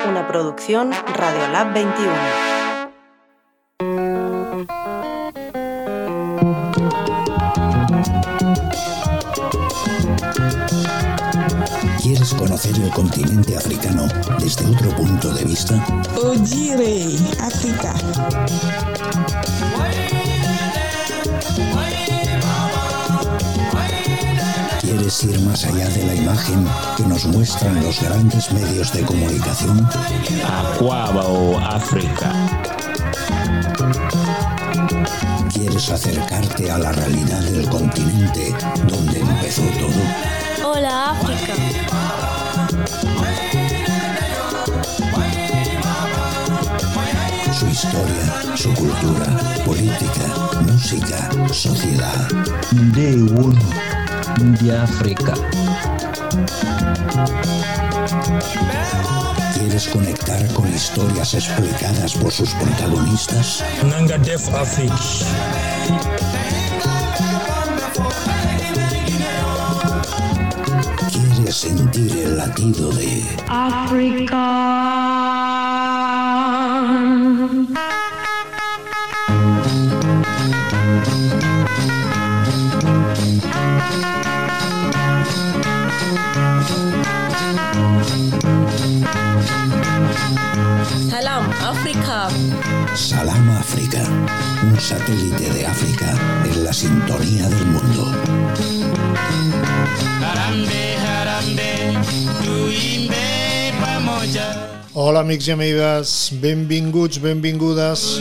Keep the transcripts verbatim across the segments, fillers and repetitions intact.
una producción Radiolab veintiuno. ¿Quieres conocer el continente africano desde otro punto de vista? Ojire, África. ¿Quieres ir más allá de la imagen que nos muestran los grandes medios de comunicación? Akwaba África. ¿Quieres acercarte a la realidad del continente donde empezó todo? Hola, África. Su historia, su cultura, política, música, sociedad. De uno, de África. ¿Quieres conectar con historias explicadas por sus protagonistas? Nanga Def Africa. ¿Quieres sentir el latido de África? Salam, África. Salam África, un satélite de África en la sintonía del mundo. Hola amics i amigues, benvinguts, benvingudes.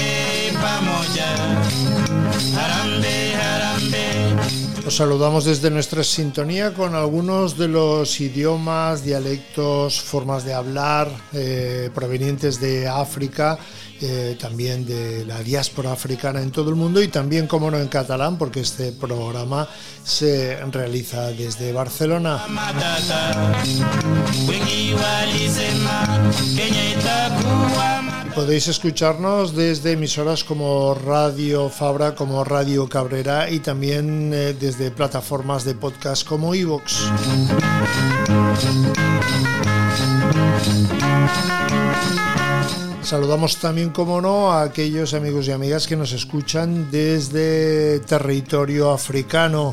Os saludamos desde nuestra sintonía con algunos de los idiomas, dialectos, formas de hablar eh, provenientes de África, eh, también de la diáspora africana en todo el mundo y también, como no, en catalán, porque este programa se realiza desde Barcelona. Podéis escucharnos desde emisoras como Radio Fabra, como Radio Cabrera y también eh, desde plataformas de podcast como iVoox. Saludamos también, como no, a aquellos amigos y amigas que nos escuchan desde territorio africano.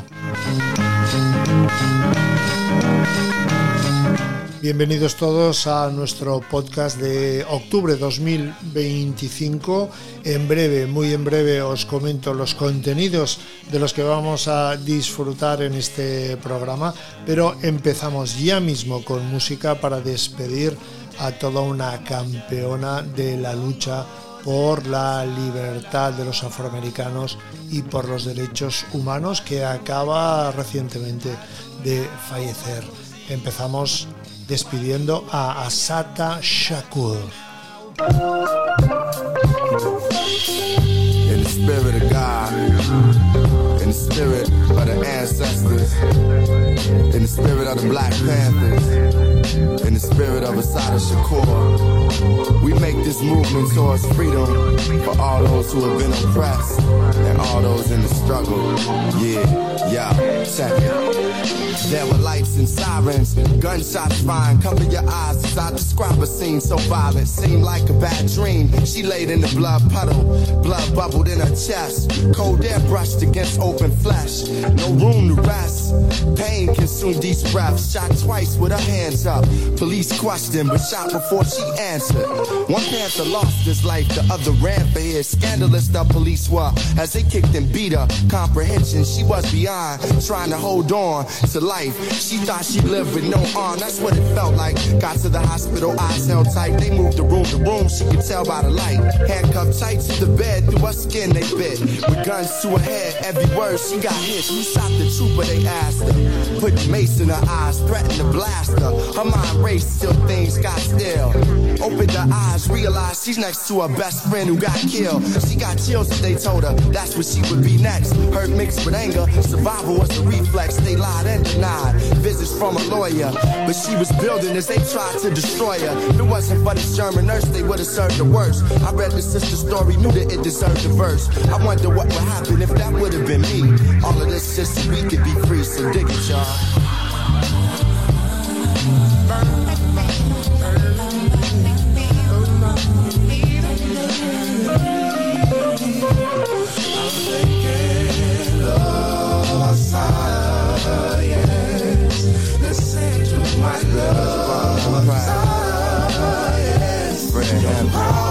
Bienvenidos todos a nuestro podcast de octubre dos mil veinticinco. En breve, muy en breve, os comento los contenidos de los que vamos a disfrutar en este programa, pero empezamos ya mismo con música para despedir a toda una campeona de la lucha por la libertad de los afroamericanos y por los derechos humanos, que acaba recientemente de fallecer. Empezamos despidiendo a Assata Shakur. In the spirit of God, in the spirit of the ancestors, in the spirit of the Black Panthers, in the spirit of Assata Shakur, we make this movement towards freedom for all those who have been oppressed and all those in the struggle. Yeah, yeah, check it. There were lights and sirens, gunshots flying. Cover your eyes as I describe a scene so violent, seemed like a bad dream. She laid in the blood puddle, blood bubbled in her chest. Cold air brushed against open flesh, no room to rest. Pain consumed these breaths, shot twice with her hands up. Police questioned, but shot before she answered. One Panther lost his life, the other ran for his. Scandalous the police were, as they kicked and beat her. Comprehension, she was beyond, trying to hold on to life. She thought she'd live with no arm, that's what it felt like. Got to the hospital, eyes held tight. They moved the room to room, she could tell by the light. Handcuffed tight to the bed, through her skin they bit. With guns to her head, every word she got hit. Who shot the trooper, they asked her. Put mace in her eyes, threatened to blast her. Her mind raced till things got still. Opened her eyes, realized she's next to her best friend who got killed. She got chills as they told her that's what she would be next. Hurt mixed with anger, survival was a reflex. They lied and denied visits from a lawyer, but she was building as they tried to destroy her. If it wasn't for this German nurse, they would have served the worst. I read the sister's story, knew that it deserved a verse. I wonder what would happen if that would have been me. All of this just so we could be free, so dig it, y'all. prize. Fred Hampton.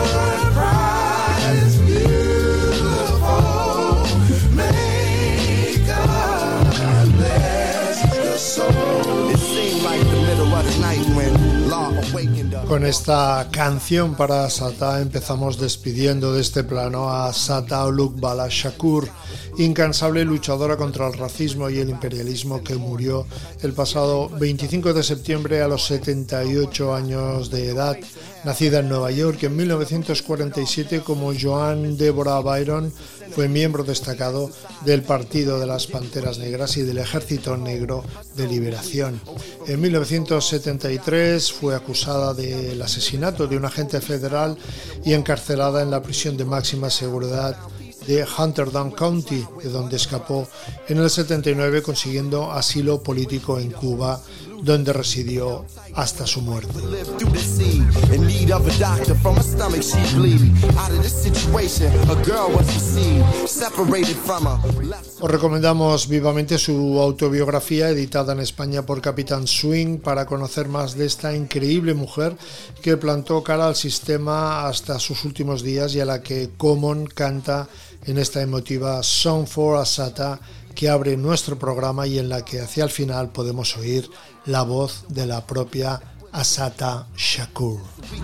Con esta canción para Assata empezamos despidiendo de este plano a Assata Olugbala Shakur, incansable luchadora contra el racismo y el imperialismo que murió el pasado veinticinco de septiembre a los setenta y ocho años de edad. Nacida en Nueva York en mil novecientos cuarenta y siete como Joan Deborah Byron, fue miembro destacado del Partido de las Panteras Negras y del Ejército Negro de Liberación. En mil novecientos setenta y tres fue acusada del asesinato de un agente federal y encarcelada en la prisión de máxima seguridad de Hunterdon County, de donde escapó en el setenta y nueve consiguiendo asilo político en Cuba, donde residió hasta su muerte. Os recomendamos vivamente su autobiografía editada en España por Capitán Swing para conocer más de esta increíble mujer que plantó cara al sistema hasta sus últimos días y a la que Common canta en esta emotiva Song for Assata que abre nuestro programa y en la que hacia el final podemos oír la voz de la propia Assata Shakur.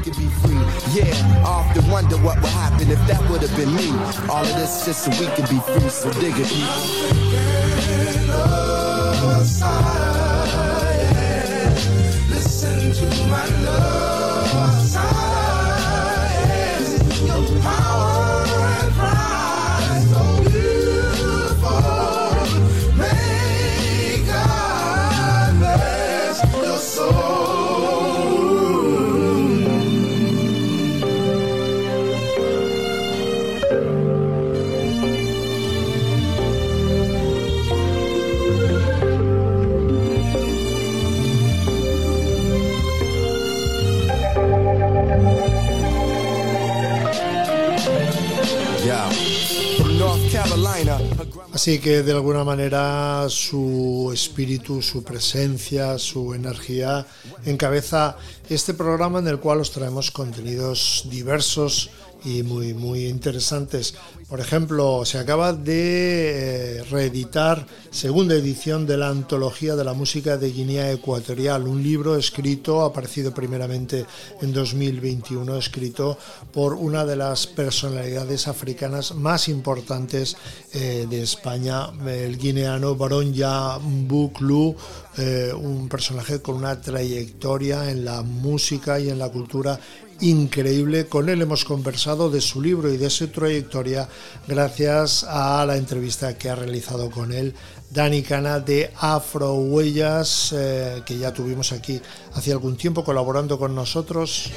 Así que de alguna manera su espíritu, su presencia, su energía encabeza este programa en el cual os traemos contenidos diversos y muy, muy interesantes. Por ejemplo, se acaba de reeditar segunda edición de la Antología de la Música de Guinea Ecuatorial, un libro escrito, aparecido primeramente en dos mil veintiuno, escrito por una de las personalidades africanas más importantes eh, de España, el guineano Baronya Mbuklu, eh, un personaje con una trayectoria en la música y en la cultura increíble. Con él hemos conversado de su libro y de su trayectoria gracias a la entrevista que ha realizado con él Dani Cana de Afro Huellas, eh, que ya tuvimos aquí hace algún tiempo colaborando con nosotros.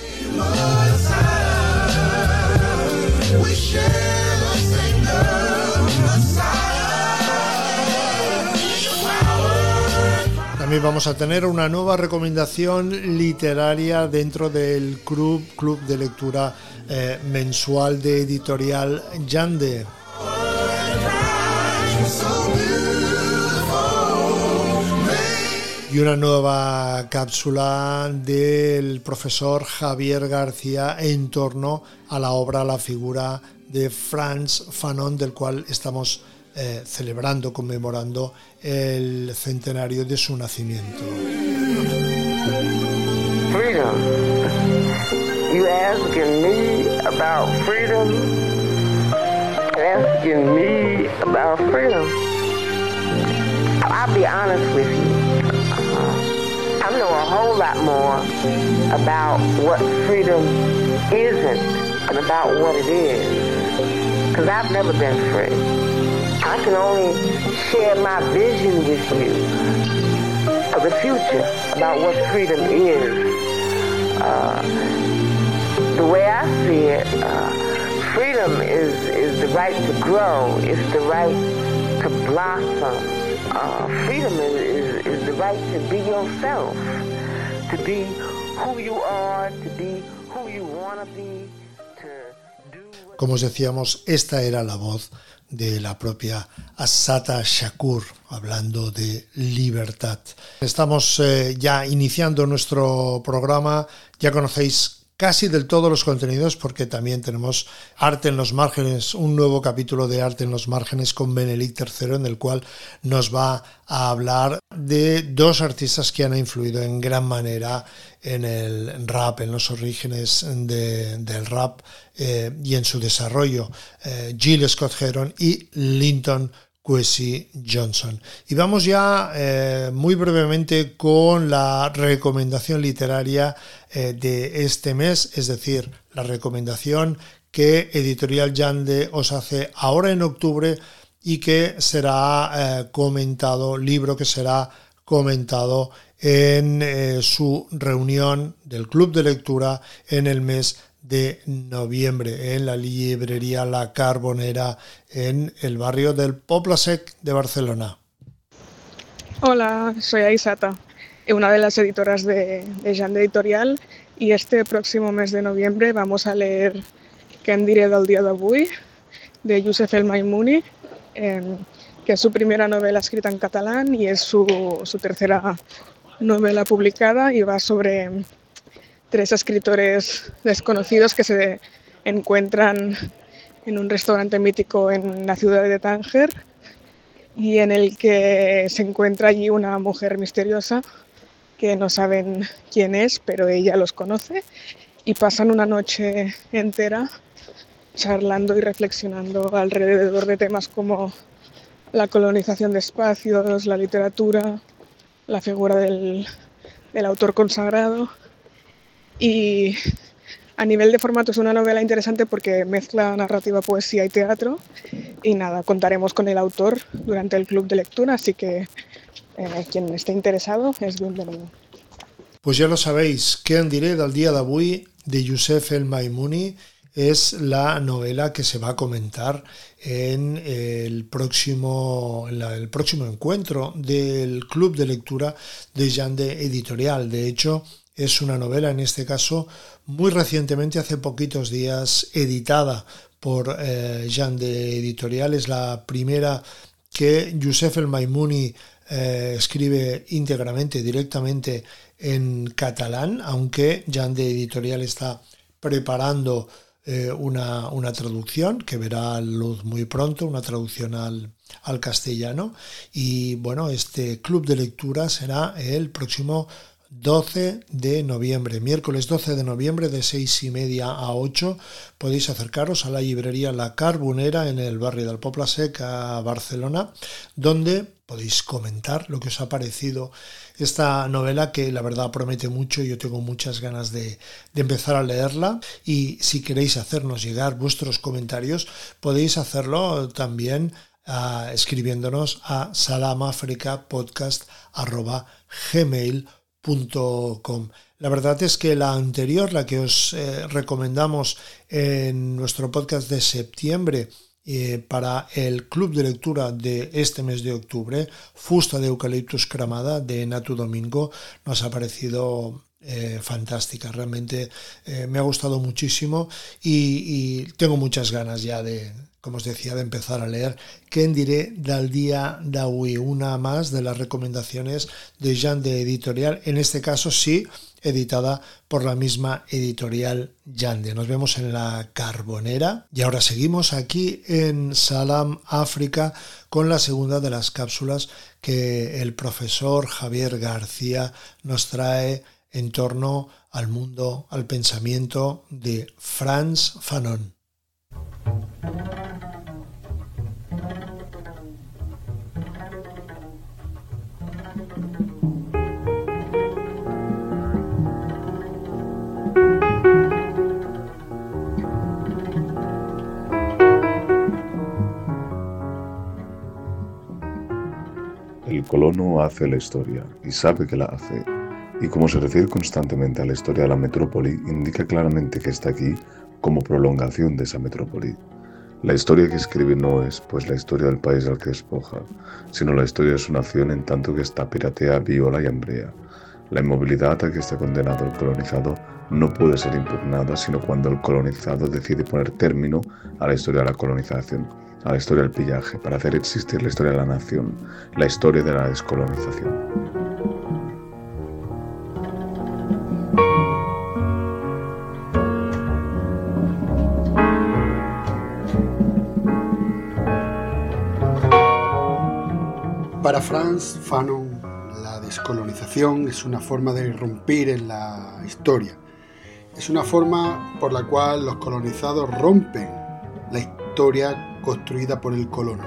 También vamos a tener una nueva recomendación literaria dentro del club, club de lectura eh, mensual de Editorial Yande. Y una nueva cápsula del profesor Javier García en torno a la obra, a la figura de Frantz Fanon, del cual estamos Eh, celebrando, conmemorando el centenario de su nacimiento. Freedom. You asking me about freedom? Asking me about freedom? I'll be honest with you. Uh, I know a whole lot more about what freedom isn't than about what it is. Because I've never been free. I can only share my vision with you of the future about what freedom is. Uh, the way I see it, uh, freedom is, is the right to grow. It's the right to blossom. Uh, freedom is, is, is the right to be yourself, to be who you are, to be who you want to be. Como os decíamos, esta era la voz de la propia Assata Shakur, hablando de libertad. Estamos eh, ya iniciando nuestro programa, ya conocéis casi del todo los contenidos porque también tenemos Arte en los Márgenes, un nuevo capítulo de Arte en los Márgenes con Menelik tercero, en el cual nos va a hablar de dos artistas que han influido en gran manera en el rap, en los orígenes de, del rap eh, y en su desarrollo, eh, Gil Scott-Heron y Linton Kwesi Johnson. Y vamos ya eh, muy brevemente con la recomendación literaria eh, de este mes, es decir, la recomendación que Editorial Yande os hace ahora en octubre y que será eh, comentado, libro que será comentado en eh, su reunión del Club de Lectura en el mes de noviembre en la librería La Carbonera en el barrio del Poble Sec de Barcelona. Hola, soy Aisata, una de las editoras de, de Yande Editorial, y este próximo mes de noviembre vamos a leer Què en diré del dia d'avui, de Youssef El Maimouni, eh, que es su primera novela escrita en catalán y es su, su tercera novela publicada, y va sobre tres escritores desconocidos que se encuentran en un restaurante mítico en la ciudad de Tánger, y en el que se encuentra allí una mujer misteriosa que no saben quién es, pero ella los conoce, y pasan una noche entera charlando y reflexionando alrededor de temas como la colonización de espacios, la literatura, la figura del, del autor consagrado. Y a nivel de formato es una novela interesante porque mezcla narrativa, poesía y teatro. Y nada, contaremos con el autor durante el club de lectura, así que eh, quien esté interesado es bienvenido. Pues ya lo sabéis, Què en diré del dia d'avui de Youssef El Maimouni es la novela que se va a comentar en el próximo, el próximo encuentro del club de lectura de Yande Editorial. De hecho, es una novela, en este caso, muy recientemente, hace poquitos días, editada por eh, Yande Editorial. Es la primera que Youssef El Maimouni eh, escribe íntegramente, directamente en catalán, aunque Yande Editorial está preparando eh, una, una traducción que verá a luz muy pronto, una traducción al, al castellano. Y bueno, este club de lectura será el próximo doce de noviembre, miércoles doce de noviembre, de seis y media a ocho. Podéis acercaros a la librería La Carbonera en el barrio del Poble Sec a Barcelona, donde podéis comentar lo que os ha parecido esta novela, que la verdad promete mucho. Yo tengo muchas ganas de, de empezar a leerla, y si queréis hacernos llegar vuestros comentarios podéis hacerlo también uh, escribiéndonos a salamafricapodcast arroba gmail punto com. La verdad es que la anterior, la que os eh, recomendamos en nuestro podcast de septiembre eh, para el club de lectura de este mes de octubre, Fusta de Eucaliptus Cremada de Natu Domingo, nos ha parecido eh, fantástica. Realmente eh, me ha gustado muchísimo, y, y tengo muchas ganas ya de, como os decía, de empezar a leer Què en diré del dia d'avui, una más de las recomendaciones de Yande Editorial, en este caso sí, editada por la misma Editorial Yande. Nos vemos en La Carbonera, y ahora seguimos aquí en Salam África con la segunda de las cápsulas que el profesor Javier García nos trae en torno al mundo, al pensamiento de Frantz Fanon. El colono hace la historia y sabe que la hace, y como se refiere constantemente a la historia de la metrópoli, indica claramente que está aquí como prolongación de esa metrópoli. La historia que escribe no es, pues, la historia del país al que despoja, sino la historia de su nación en tanto que esta piratea, viola y hambrea. La inmovilidad a que está condenado el colonizado no puede ser impugnada sino cuando el colonizado decide poner término a la historia de la colonización, a la historia del pillaje, para hacer existir la historia de la nación, la historia de la descolonización. Para Frantz Fanon, la descolonización es una forma de irrumpir en la historia. Es una forma por la cual los colonizados rompen la historia construida por el colono.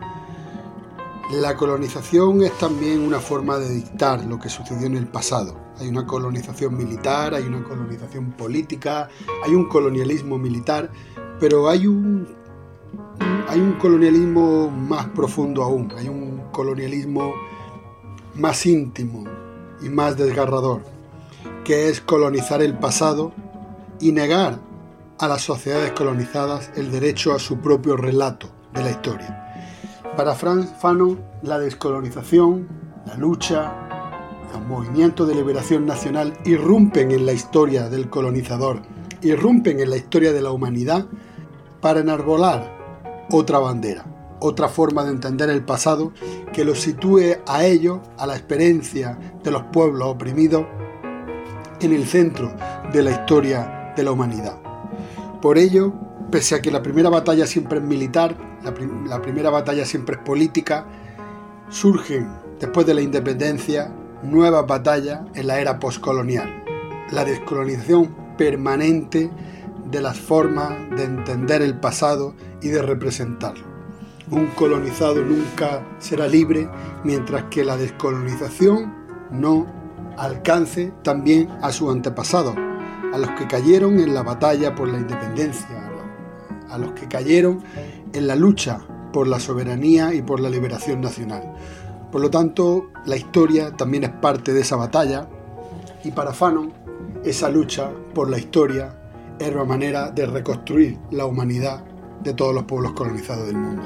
La colonización es también una forma de dictar lo que sucedió en el pasado. Hay una colonización militar, hay una colonización política, hay un colonialismo militar, pero hay un, hay un colonialismo más profundo aún, hay un colonialismo más íntimo y más desgarrador, que es colonizar el pasado y negar a las sociedades colonizadas el derecho a su propio relato de la historia. Para Frantz Fanon, la descolonización, la lucha, los movimientos de liberación nacional irrumpen en la historia del colonizador, irrumpen en la historia de la humanidad para enarbolar otra bandera, otra forma de entender el pasado que los sitúe a ellos, a la experiencia de los pueblos oprimidos, en el centro de la historia de la humanidad. Por ello, pese a que la primera batalla siempre es militar, la, prim- la primera batalla siempre es política, surgen, después de la independencia, nuevas batallas en la era postcolonial. La descolonización permanente de las formas de entender el pasado y de representarlo. Un colonizado nunca será libre mientras que la descolonización no alcance también a sus antepasados, a los que cayeron en la batalla por la independencia, a los que cayeron en la lucha por la soberanía y por la liberación nacional. Por lo tanto, la historia también es parte de esa batalla y para Fanon, esa lucha por la historia es la manera de reconstruir la humanidad de todos los pueblos colonizados del mundo.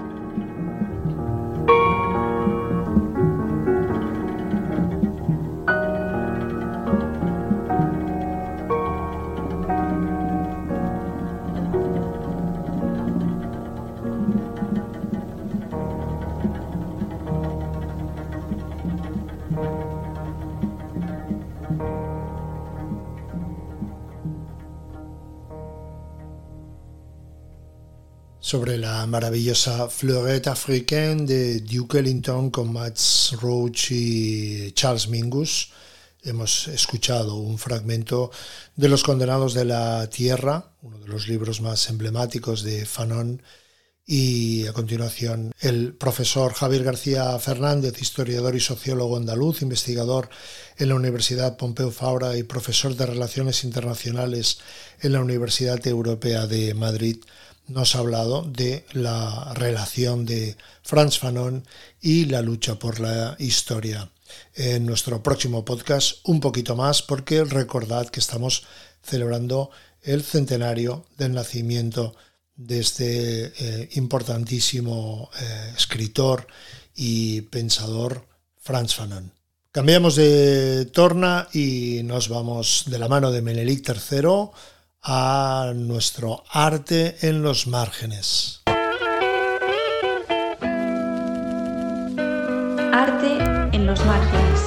Sobre la maravillosa Fleurette africaine de Duke Ellington con Max Roach y Charles Mingus. Hemos escuchado un fragmento de Los condenados de la tierra, uno de los libros más emblemáticos de Fanon, y a continuación el profesor Javier García Fernández, historiador y sociólogo andaluz, investigador en la Universidad Pompeu Fabra y profesor de Relaciones Internacionales en la Universidad Europea de Madrid, nos ha hablado de la relación de Frantz Fanon y la lucha por la historia. En nuestro próximo podcast un poquito más, porque recordad que estamos celebrando el centenario del nacimiento de este eh, importantísimo eh, escritor y pensador Frantz Fanon. Cambiamos de torna y nos vamos de la mano de Menelik tercero a nuestro arte en los márgenes. Arte en los márgenes.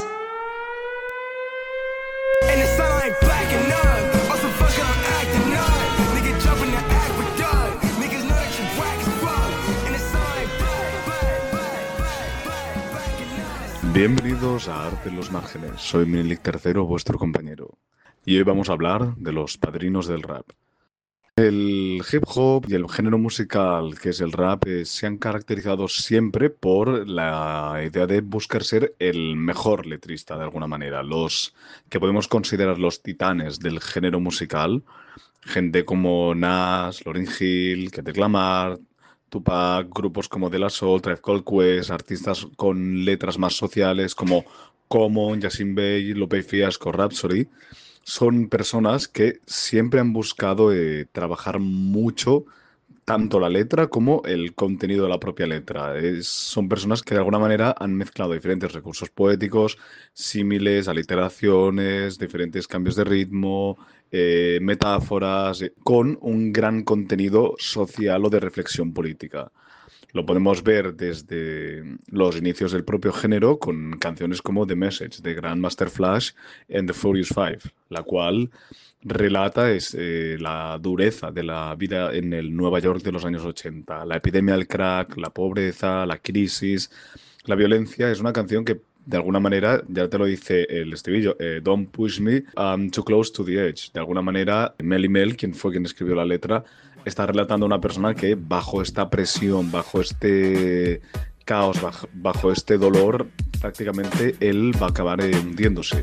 Bienvenidos a Arte en los márgenes. Soy Menelik tercero, vuestro compañero. Y hoy vamos a hablar de los padrinos del rap. El hip hop y el género musical que es el rap eh, se han caracterizado siempre por la idea de buscar ser el mejor letrista de alguna manera. Los que podemos considerar los titanes del género musical, gente como Nas, Lauryn Hill, Kendrick Lamar, Tupac, grupos como De La Soul, Tribe Called Quest, artistas con letras más sociales como Common, Yasin Bey, Lupe Fiasco, Rhapsody. Son personas que siempre han buscado eh, trabajar mucho tanto la letra como el contenido de la propia letra. Es, son personas que de alguna manera han mezclado diferentes recursos poéticos, símiles, aliteraciones, diferentes cambios de ritmo, eh, metáforas, eh, con un gran contenido social o de reflexión política. Lo podemos ver desde los inicios del propio género con canciones como The Message de Grandmaster Flash and The Furious Five, la cual relata es, eh, la dureza de la vida en el Nueva York de los años ochenta, la epidemia del crack, la pobreza, la crisis, la violencia. Es una canción que de alguna manera, ya te lo dice el estribillo, eh, Don't push me um, too close to the edge. De alguna manera, Melle Mel, quien fue quien escribió la letra, está relatando a una persona que bajo esta presión, bajo este caos, bajo, bajo este dolor, prácticamente él va a acabar eh, hundiéndose.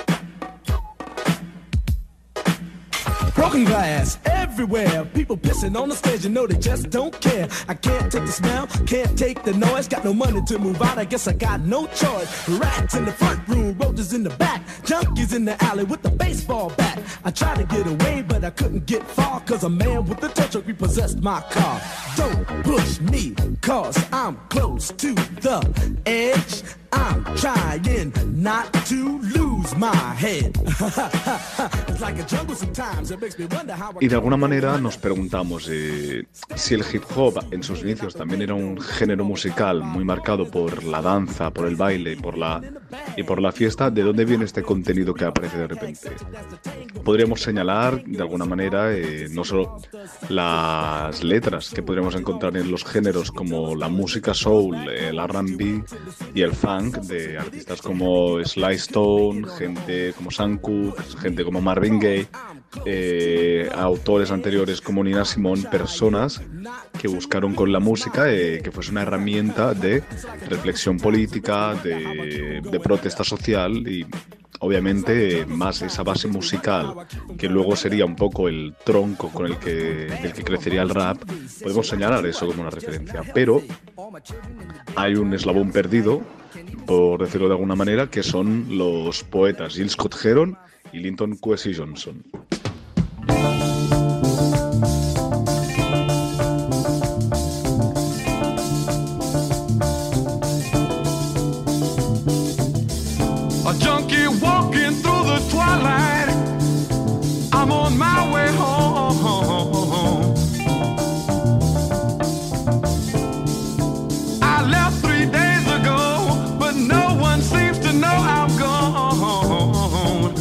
Broken glass everywhere, people pissing on the stage, you know they just don't care. I can't take the smell, can't take the noise, got no money to move out, I guess I got no choice. Rats in the front room, roaches in the back, junkies in the alley with the baseball bat. I tried to get away, but I couldn't get far, cause a man with a tow truck repossessed my car. Don't push me, cause I'm close to the edge. I'm trying not to lose my head. It's like a jungle sometimes. It makes me wonder how I... Y de alguna manera nos preguntamos eh, si el hip hop en sus inicios también era un género musical muy marcado por la danza, por el baile y por la, y por la fiesta. ¿De dónde viene este contenido que aparece de repente? Podríamos señalar de alguna manera eh, no solo las letras que podríamos encontrar en los géneros como la música soul, el R and B y el funk, de artistas como Sly Stone, gente como Sam Cooke, gente como Marvin Gaye, eh, autores anteriores como Nina Simone, personas que buscaron con la música eh, que fuese una herramienta de reflexión política, de, de protesta social y obviamente eh, más esa base musical que luego sería un poco el tronco con el que, del que crecería el rap. Podemos señalar eso como una referencia, pero hay un eslabón perdido, por decirlo de alguna manera, que son los poetas Gil Scott-Heron y Linton Kwesi Johnson. A junkie walking through the twilight, I'm on my way home. I left three days ago, but no one seems to know I'm gone.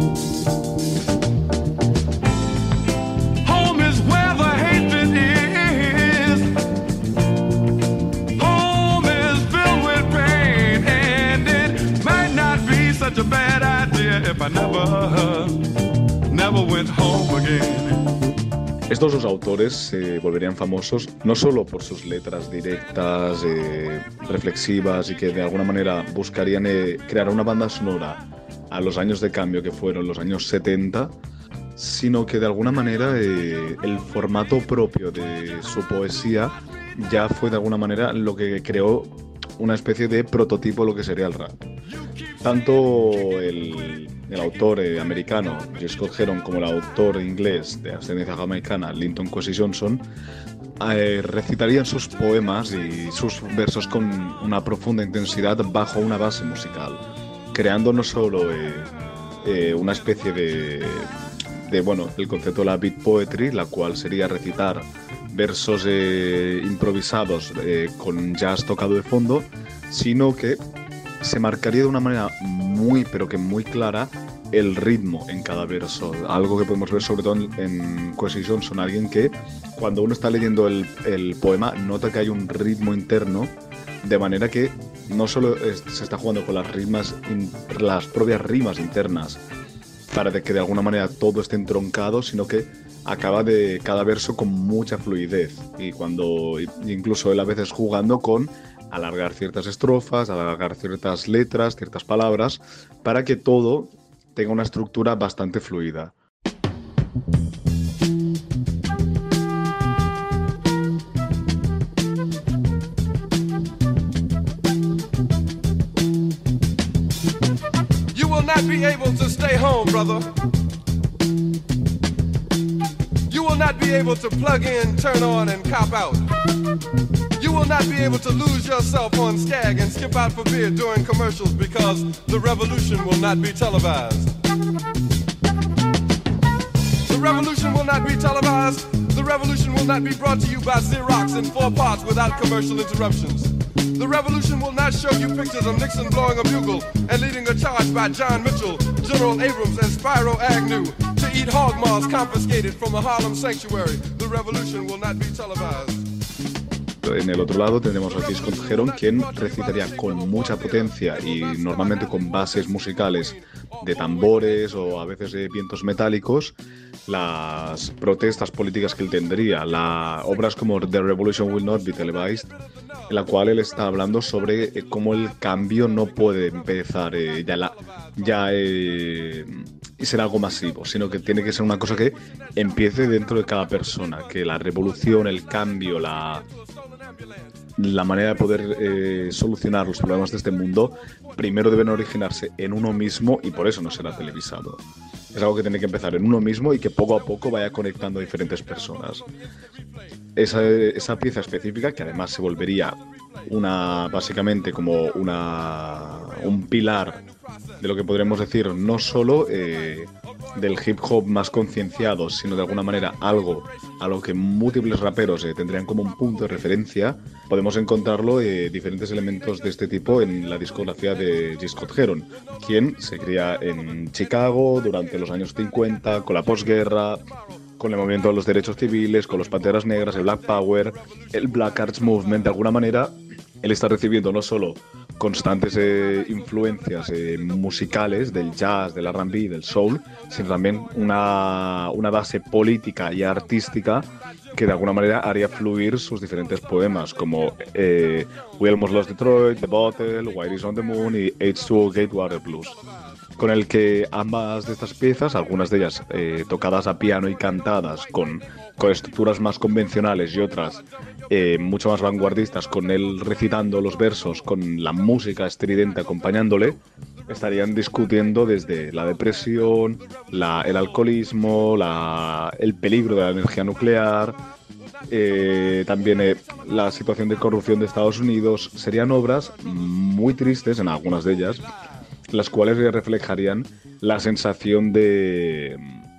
Home is where the hatred is. Home is filled with pain, and it might not be such a bad idea if I never, never went home again. Estos dos autores se eh, volverían famosos no solo por sus letras directas, eh, reflexivas y que de alguna manera buscarían eh, crear una banda sonora a los años de cambio que fueron los años setenta, sino que de alguna manera eh, el formato propio de su poesía ya fue de alguna manera lo que creó una especie de prototipo de lo que sería el rap. Tanto el, el autor eh, americano Gil Scott-Heron como el autor inglés de ascendencia jamaicana Linton Kwesi Johnson eh, recitarían sus poemas y sus versos con una profunda intensidad bajo una base musical, creando no solo eh, eh, una especie de, de, bueno, el concepto de la beat poetry, la cual sería recitar versos eh, improvisados eh, con jazz tocado de fondo, sino que se marcaría de una manera muy, pero que muy clara el ritmo en cada verso. Algo que podemos ver sobre todo en, en Kwesi Johnson, alguien que cuando uno está leyendo el, el poema nota que hay un ritmo interno, de manera que no solo es, se está jugando con las, rimas, in, las propias rimas internas para de que de alguna manera todo esté entroncado, sino que acaba de cada verso con mucha fluidez y cuando incluso él a veces jugando con alargar ciertas estrofas, alargar ciertas letras, ciertas palabras, para que todo tenga una estructura bastante fluida. You will not be able to stay home, brother. You will not be able to plug in, turn on, and cop out. You will not be able to lose yourself on Skag and skip out for beer during commercials because the revolution will not be televised. The revolution will not be televised. The revolution will not be brought to you by Xerox in four parts without commercial interruptions. The revolution will not show you pictures of Nixon blowing a bugle and leading a charge by John Mitchell, General Abrams, and Spyro Agnew to eat hog maws confiscated from a Harlem sanctuary. The revolution will not be televised. En el otro lado tendremos a Scott Heron, quien recitaría con mucha potencia y normalmente con bases musicales de tambores o a veces de vientos metálicos las protestas políticas que él tendría. La, obras como The Revolution Will Not Be Televised, en la cual él está hablando sobre eh, cómo el cambio no puede empezar eh, ya, la, ya eh, y ser algo masivo, sino que tiene que ser una cosa que empiece dentro de cada persona, que la revolución, el cambio, la... la manera de poder eh, solucionar los problemas de este mundo primero deben originarse en uno mismo y por eso no será televisado. Es algo que tiene que empezar en uno mismo y que poco a poco vaya conectando a diferentes personas. Esa, esa pieza específica, que además se volvería una básicamente como una, un pilar de lo que podremos decir no solo eh, del hip hop más concienciado, sino de alguna manera algo a lo que múltiples raperos eh, tendrían como un punto de referencia. Podemos encontrarlo eh, diferentes elementos de este tipo en la discografía de G. Scott Heron, quien se cría en Chicago durante los años cincuenta, con la posguerra, con el movimiento de los derechos civiles, con los Panteras Negras, el Black Power, el Black Arts Movement. De alguna manera, él está recibiendo no solo constantes eh, influencias eh, musicales del jazz, del R and B, del soul, sino también una, una base política y artística que de alguna manera haría fluir sus diferentes poemas, como eh, We Almost Lost Detroit, The Bottle, White is on the Moon y H two O Gatewater Blues, con el que ambas de estas piezas, algunas de ellas eh, tocadas a piano y cantadas con, con estructuras más convencionales y otras eh, mucho más vanguardistas, con él recitando los versos, con la música estridente acompañándole, estarían discutiendo desde la depresión, la, el alcoholismo, la, el peligro de la energía nuclear, eh, también eh, la situación de corrupción de Estados Unidos. Serían obras muy tristes en algunas de ellas, las cuales reflejarían la sensación de,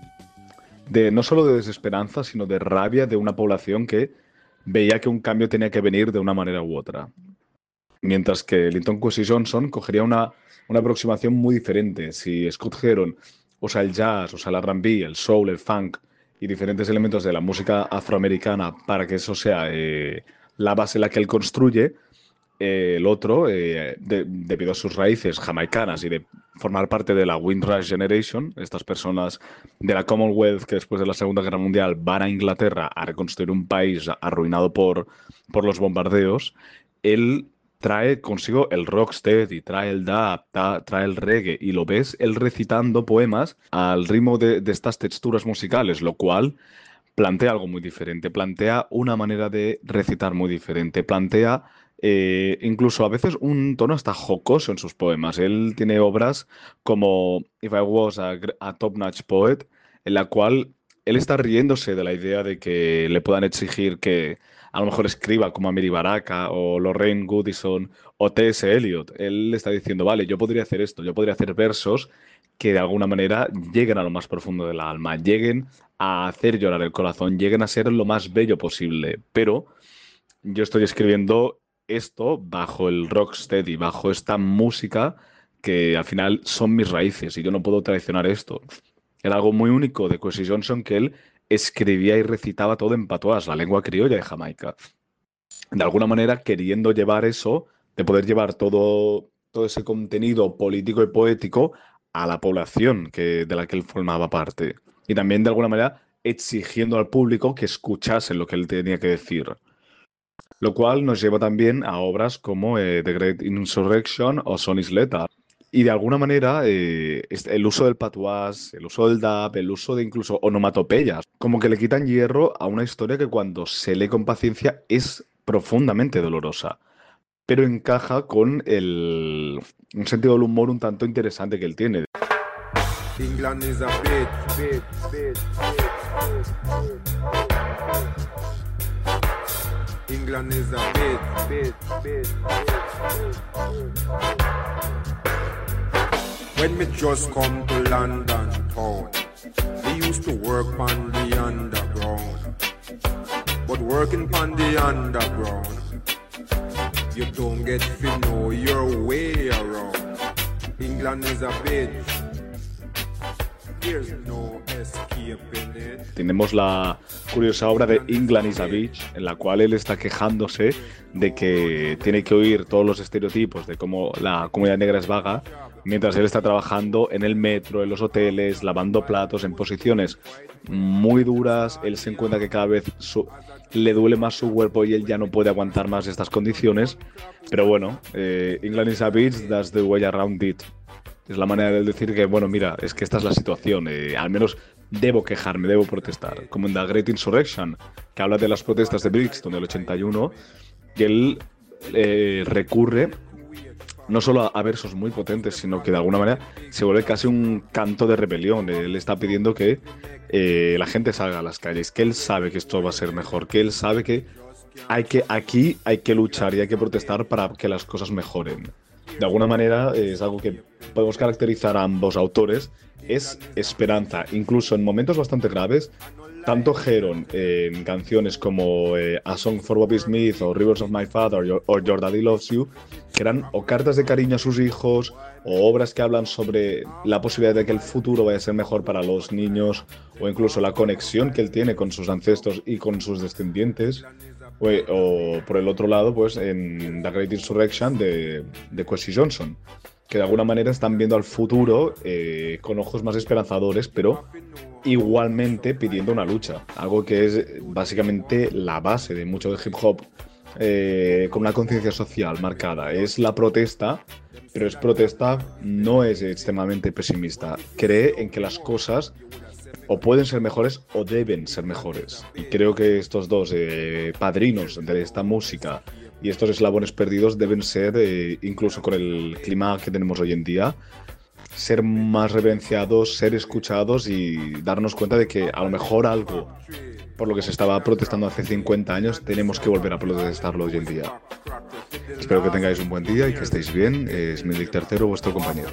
de no solo de desesperanza, sino de rabia de una población que veía que un cambio tenía que venir de una manera u otra. Mientras que Linton Kwesi Johnson cogería una, una aproximación muy diferente. Si Scott Heron usa el jazz, usa el R and B, el soul, el funk y diferentes elementos de la música afroamericana para que eso sea eh, la base en la que él construye, el otro, eh, de, debido a sus raíces jamaicanas y de formar parte de la Windrush Generation, estas personas de la Commonwealth que después de la Segunda Guerra Mundial van a Inglaterra a reconstruir un país arruinado por, por los bombardeos, él trae consigo el rocksteady, trae el dub, trae el reggae, y lo ves él recitando poemas al ritmo de, de estas texturas musicales, lo cual plantea algo muy diferente, plantea una manera de recitar muy diferente, plantea Eh, incluso a veces un tono hasta jocoso en sus poemas. Él tiene obras como If I Was a, a Top-Notch Poet, en la cual él está riéndose de la idea de que le puedan exigir que a lo mejor escriba como Amiri Baraka o Lorraine Goodison o T S Eliot. Él está diciendo, vale, yo podría hacer esto, yo podría hacer versos que de alguna manera lleguen a lo más profundo del alma, lleguen a hacer llorar el corazón, lleguen a ser lo más bello posible, pero yo estoy escribiendo esto bajo el rocksteady, bajo esta música que al final son mis raíces y yo no puedo traicionar esto. Era algo muy único de Kwesi Johnson, que él escribía y recitaba todo en patois, la lengua criolla de Jamaica. De alguna manera queriendo llevar eso, de poder llevar todo, todo ese contenido político y poético a la población que, de la que él formaba parte. Y también de alguna manera exigiendo al público que escuchasen lo que él tenía que decir. Lo cual nos lleva también a obras como eh, The Great Insurrection o Sonny's Letter. Y de alguna manera eh, el uso del patois, el uso del dub, el uso de incluso onomatopeyas, como que le quitan hierro a una historia que cuando se lee con paciencia es profundamente dolorosa, pero encaja con el, un sentido del humor un tanto interesante que él tiene. England is a bit, bit, bit, bit, bit, bit. England is a bitch, bitch, bitch, bitch. When me just come to London town, me used to work on the underground. But working on the underground, you don't get to know your way around. England is a bitch. There's no escaping it. Tenemos la curiosa obra de England is a Bitch, en la cual él está quejándose de que tiene que oír todos los estereotipos de cómo la comunidad negra es vaga, mientras él está trabajando en el metro, en los hoteles, lavando platos, en posiciones muy duras. Él se encuentra que cada vez su, le duele más su cuerpo y él ya no puede aguantar más estas condiciones. Pero bueno, eh, England is a bitch, that's the way around it. Es la manera de decir que, bueno, mira, es que esta es la situación, eh, al menos debo quejarme, debo protestar. Como en The Great Insurrection, que habla de las protestas de Brixton del ochenta y uno, y él eh, recurre no solo a versos muy potentes, sino que de alguna manera se vuelve casi un canto de rebelión. Él está pidiendo que eh, la gente salga a las calles, que él sabe que esto va a ser mejor, que él sabe que, hay que aquí hay que luchar y hay que protestar para que las cosas mejoren. De alguna manera eh, es algo que podemos caracterizar a ambos autores, es esperanza, incluso en momentos bastante graves. Tanto Heron eh, en canciones como eh, A Song for Bobby Smith o Rivers of My Father o, o Your Daddy Loves You, que eran o cartas de cariño a sus hijos o obras que hablan sobre la posibilidad de que el futuro vaya a ser mejor para los niños, o incluso la conexión que él tiene con sus ancestros y con sus descendientes. O, o por el otro lado, pues en The Great Insurrection de, de Quincy Johnson, que de alguna manera están viendo al futuro eh, con ojos más esperanzadores, pero igualmente pidiendo una lucha, algo que es básicamente la base de mucho de hip hop, eh, con una conciencia social marcada. Es la protesta, pero es protesta, no es extremadamente pesimista, cree en que las cosas o pueden ser mejores o deben ser mejores. Y creo que estos dos eh, padrinos de esta música y estos eslabones perdidos deben ser, eh, incluso con el clima que tenemos hoy en día, ser más reverenciados, ser escuchados y darnos cuenta de que a lo mejor algo por lo que se estaba protestando hace cincuenta años tenemos que volver a protestarlo hoy en día. Espero que tengáis un buen día y que estéis bien. Es Milik tercero, vuestro compañero.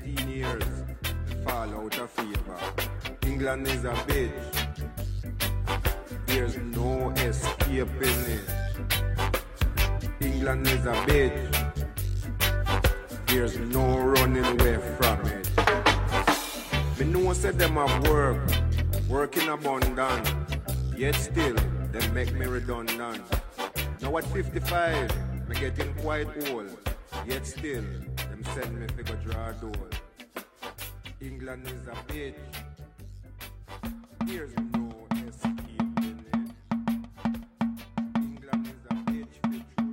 England is a bitch. There's no escaping it. England is a bitch. There's no running away from it. Me know said them have work, work in abundance, yet still they make me redundant. Now at fifty-five, me getting quite old, yet still them send me figure draw a door. England is a bitch. There's no escaping it. England is a bitch for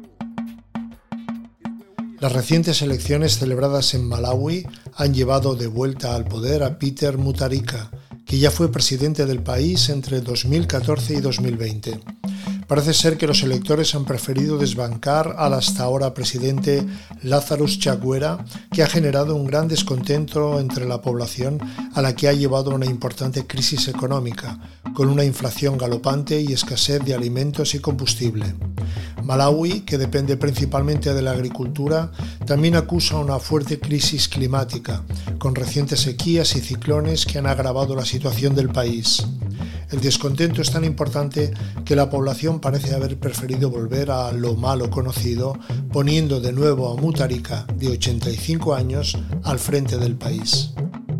true. Las recientes elecciones celebradas en Malawi han llevado de vuelta al poder a Peter Mutharika, que ya fue presidente del país entre dos mil catorce y dos mil veinte. Parece ser que los electores han preferido desbancar al hasta ahora presidente Lazarus Chakwera, que ha generado un gran descontento entre la población, a la que ha llevado una importante crisis económica, con una inflación galopante y escasez de alimentos y combustible. Malawi, que depende principalmente de la agricultura, también acusa una fuerte crisis climática, con recientes sequías y ciclones que han agravado la situación del país. El descontento es tan importante que la población parece haber preferido volver a lo malo conocido, poniendo de nuevo a Mutharika, de ochenta y cinco años, al frente del país.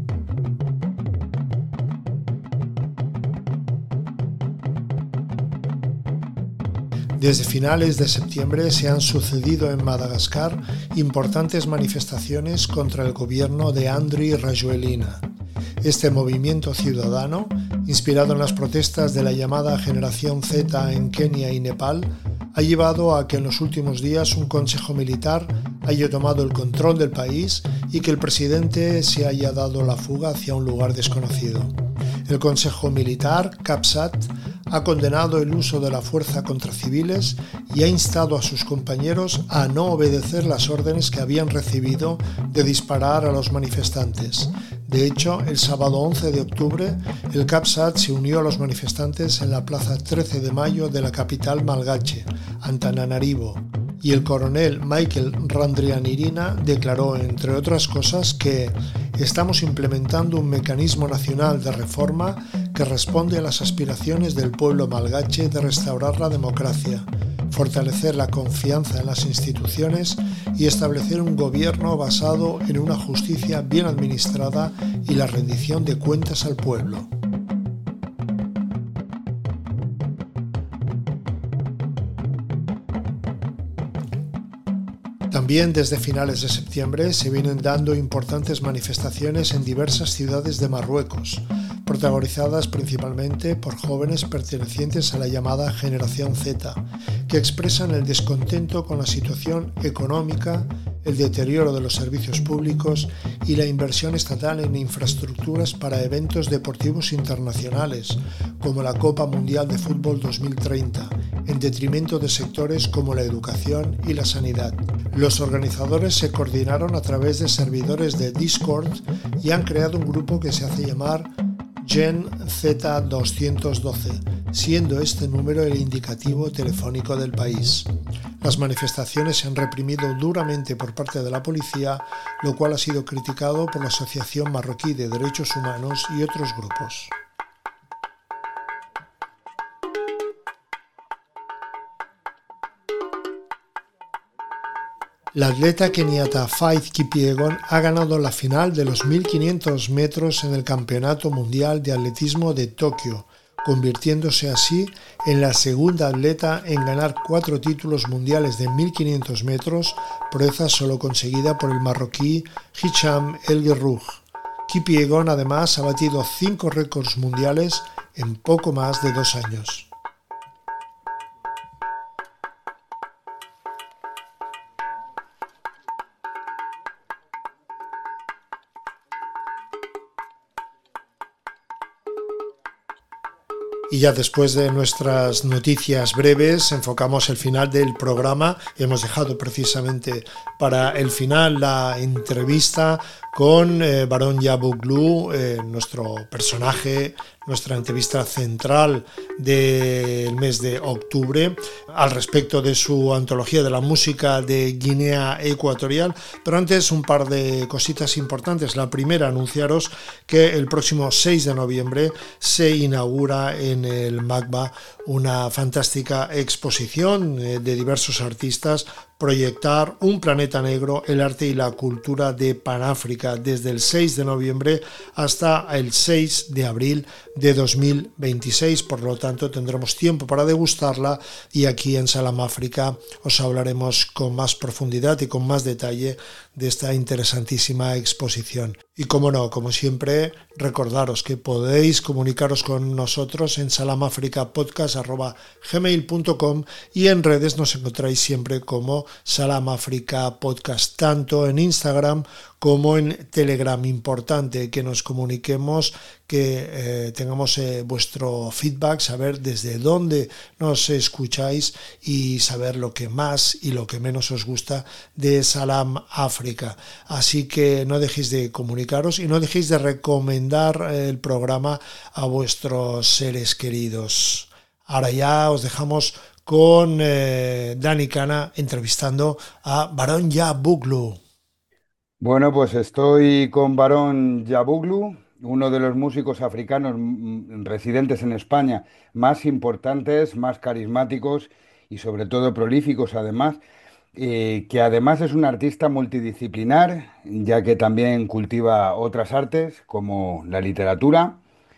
Desde finales de septiembre se han sucedido en Madagascar importantes manifestaciones contra el gobierno de Andry Rajoelina. Este movimiento ciudadano, inspirado en las protestas de la llamada Generación Z en Kenia y Nepal, ha llevado a que en los últimos días un consejo militar haya tomado el control del país y que el presidente se haya dado la fuga hacia un lugar desconocido. El consejo militar, CAPSAT, ha condenado el uso de la fuerza contra civiles y ha instado a sus compañeros a no obedecer las órdenes que habían recibido de disparar a los manifestantes. De hecho, el sábado once de octubre, el CAPSAT se unió a los manifestantes en la plaza trece de mayo de la capital malgache, Antananarivo, y el coronel Michael Randrianirina declaró, entre otras cosas, que estamos implementando un mecanismo nacional de reforma que responde a las aspiraciones del pueblo malgache de restaurar la democracia, fortalecer la confianza en las instituciones y establecer un gobierno basado en una justicia bien administrada y la rendición de cuentas al pueblo. También desde finales de septiembre se vienen dando importantes manifestaciones en diversas ciudades de Marruecos, protagonizadas principalmente por jóvenes pertenecientes a la llamada Generación Z, que expresan el descontento con la situación económica, el deterioro de los servicios públicos y la inversión estatal en infraestructuras para eventos deportivos internacionales, como la Copa Mundial de Fútbol dos mil treinta, en detrimento de sectores como la educación y la sanidad. Los organizadores se coordinaron a través de servidores de Discord y han creado un grupo que se hace llamar Gen Z doscientos doce, siendo este número el indicativo telefónico del país. Las manifestaciones se han reprimido duramente por parte de la policía, lo cual ha sido criticado por la Asociación Marroquí de Derechos Humanos y otros grupos. La atleta keniata Faith Kipyegon ha ganado la final de los mil quinientos metros en el Campeonato Mundial de Atletismo de Tokio, convirtiéndose así en la segunda atleta en ganar cuatro títulos mundiales de mil quinientos metros, proeza solo conseguida por el marroquí Hicham El Guerrouj. Kipyegon además ha batido cinco récords mundiales en poco más de dos años. Y ya después de nuestras noticias breves, enfocamos el final del programa. Hemos dejado precisamente para el final la entrevista con eh, Barón Yabuglu, eh, nuestro personaje, nuestra entrevista central del mes de octubre, al respecto de su antología de la música de Guinea Ecuatorial. Pero antes, un par de cositas importantes. La primera, anunciaros que el próximo seis de noviembre se inaugura en el MACBA una fantástica exposición de diversos artistas, Proyectar un planeta negro, el arte y la cultura de Panáfrica, desde el seis de noviembre hasta el seis de abril de dos mil veintiséis. Por lo tanto, tendremos tiempo para degustarla y aquí en Salam África os hablaremos con más profundidad y con más detalle de esta interesantísima exposición. Y como no, como siempre, recordaros que podéis comunicaros con nosotros en salamafricapodcast arroba gmail punto com y en redes nos encontráis siempre como Salam África Podcast, tanto en Instagram como en Telegram. Importante que nos comuniquemos, que eh, tengamos eh, vuestro feedback, saber desde dónde nos escucháis y saber lo que más y lo que menos os gusta de Salam África. Así que no dejéis de comunicaros y no dejéis de recomendar el programa a vuestros seres queridos. Ahora ya os dejamos con eh, Dani Cana entrevistando a Barón Yabuglu. Bueno, pues estoy con Barón Yabuglu, uno de los músicos africanos residentes en España más importantes, más carismáticos y sobre todo prolíficos además, eh, que además es un artista multidisciplinar, ya que también cultiva otras artes como la literatura.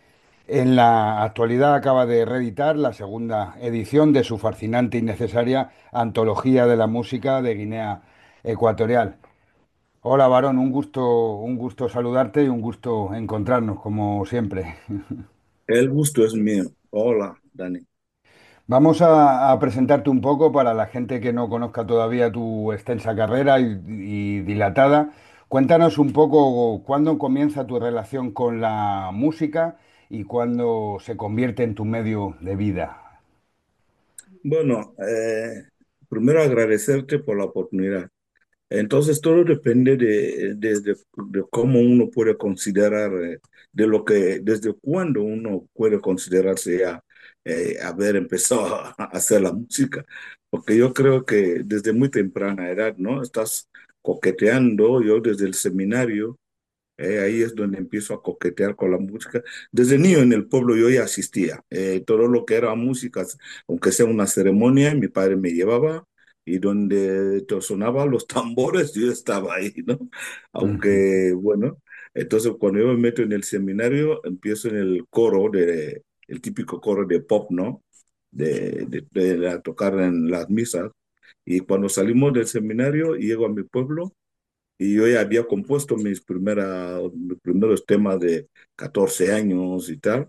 En la actualidad acaba de reeditar la segunda edición de su fascinante y necesaria antología de la música de Guinea Ecuatorial. Hola, Barón, un gusto, un gusto saludarte y un gusto encontrarnos, como siempre. El gusto es mío. Hola, Dani. Vamos a, a presentarte un poco para la gente que no conozca todavía tu extensa carrera y, y dilatada. Cuéntanos un poco cuándo comienza tu relación con la música y cuándo se convierte en tu medio de vida. Bueno, eh, primero agradecerte por la oportunidad. Entonces todo depende de, de, de- de cómo uno puede considerar, eh, de lo que, desde cuándo uno puede considerarse ya eh, haber empezado a a hacer la música. Porque yo creo que desde muy temprana edad, ¿no? Estás coqueteando, yo desde el seminario, eh, ahí es donde empiezo a coquetear con la música. Desde niño en el pueblo yo ya asistía. Eh, todo lo que era música, aunque sea una ceremonia, mi padre me llevaba y donde to- sonaban los tambores, yo estaba ahí, ¿no? Ujú. Aunque, bueno, entonces cuando yo me meto en el seminario, empiezo en el coro, de, el típico coro de pop, ¿no? De, de, de la- tocar en las misas. Y cuando salimos del seminario, llego a mi pueblo y yo ya había compuesto mis, primera, mis primeros temas de catorce años y tal,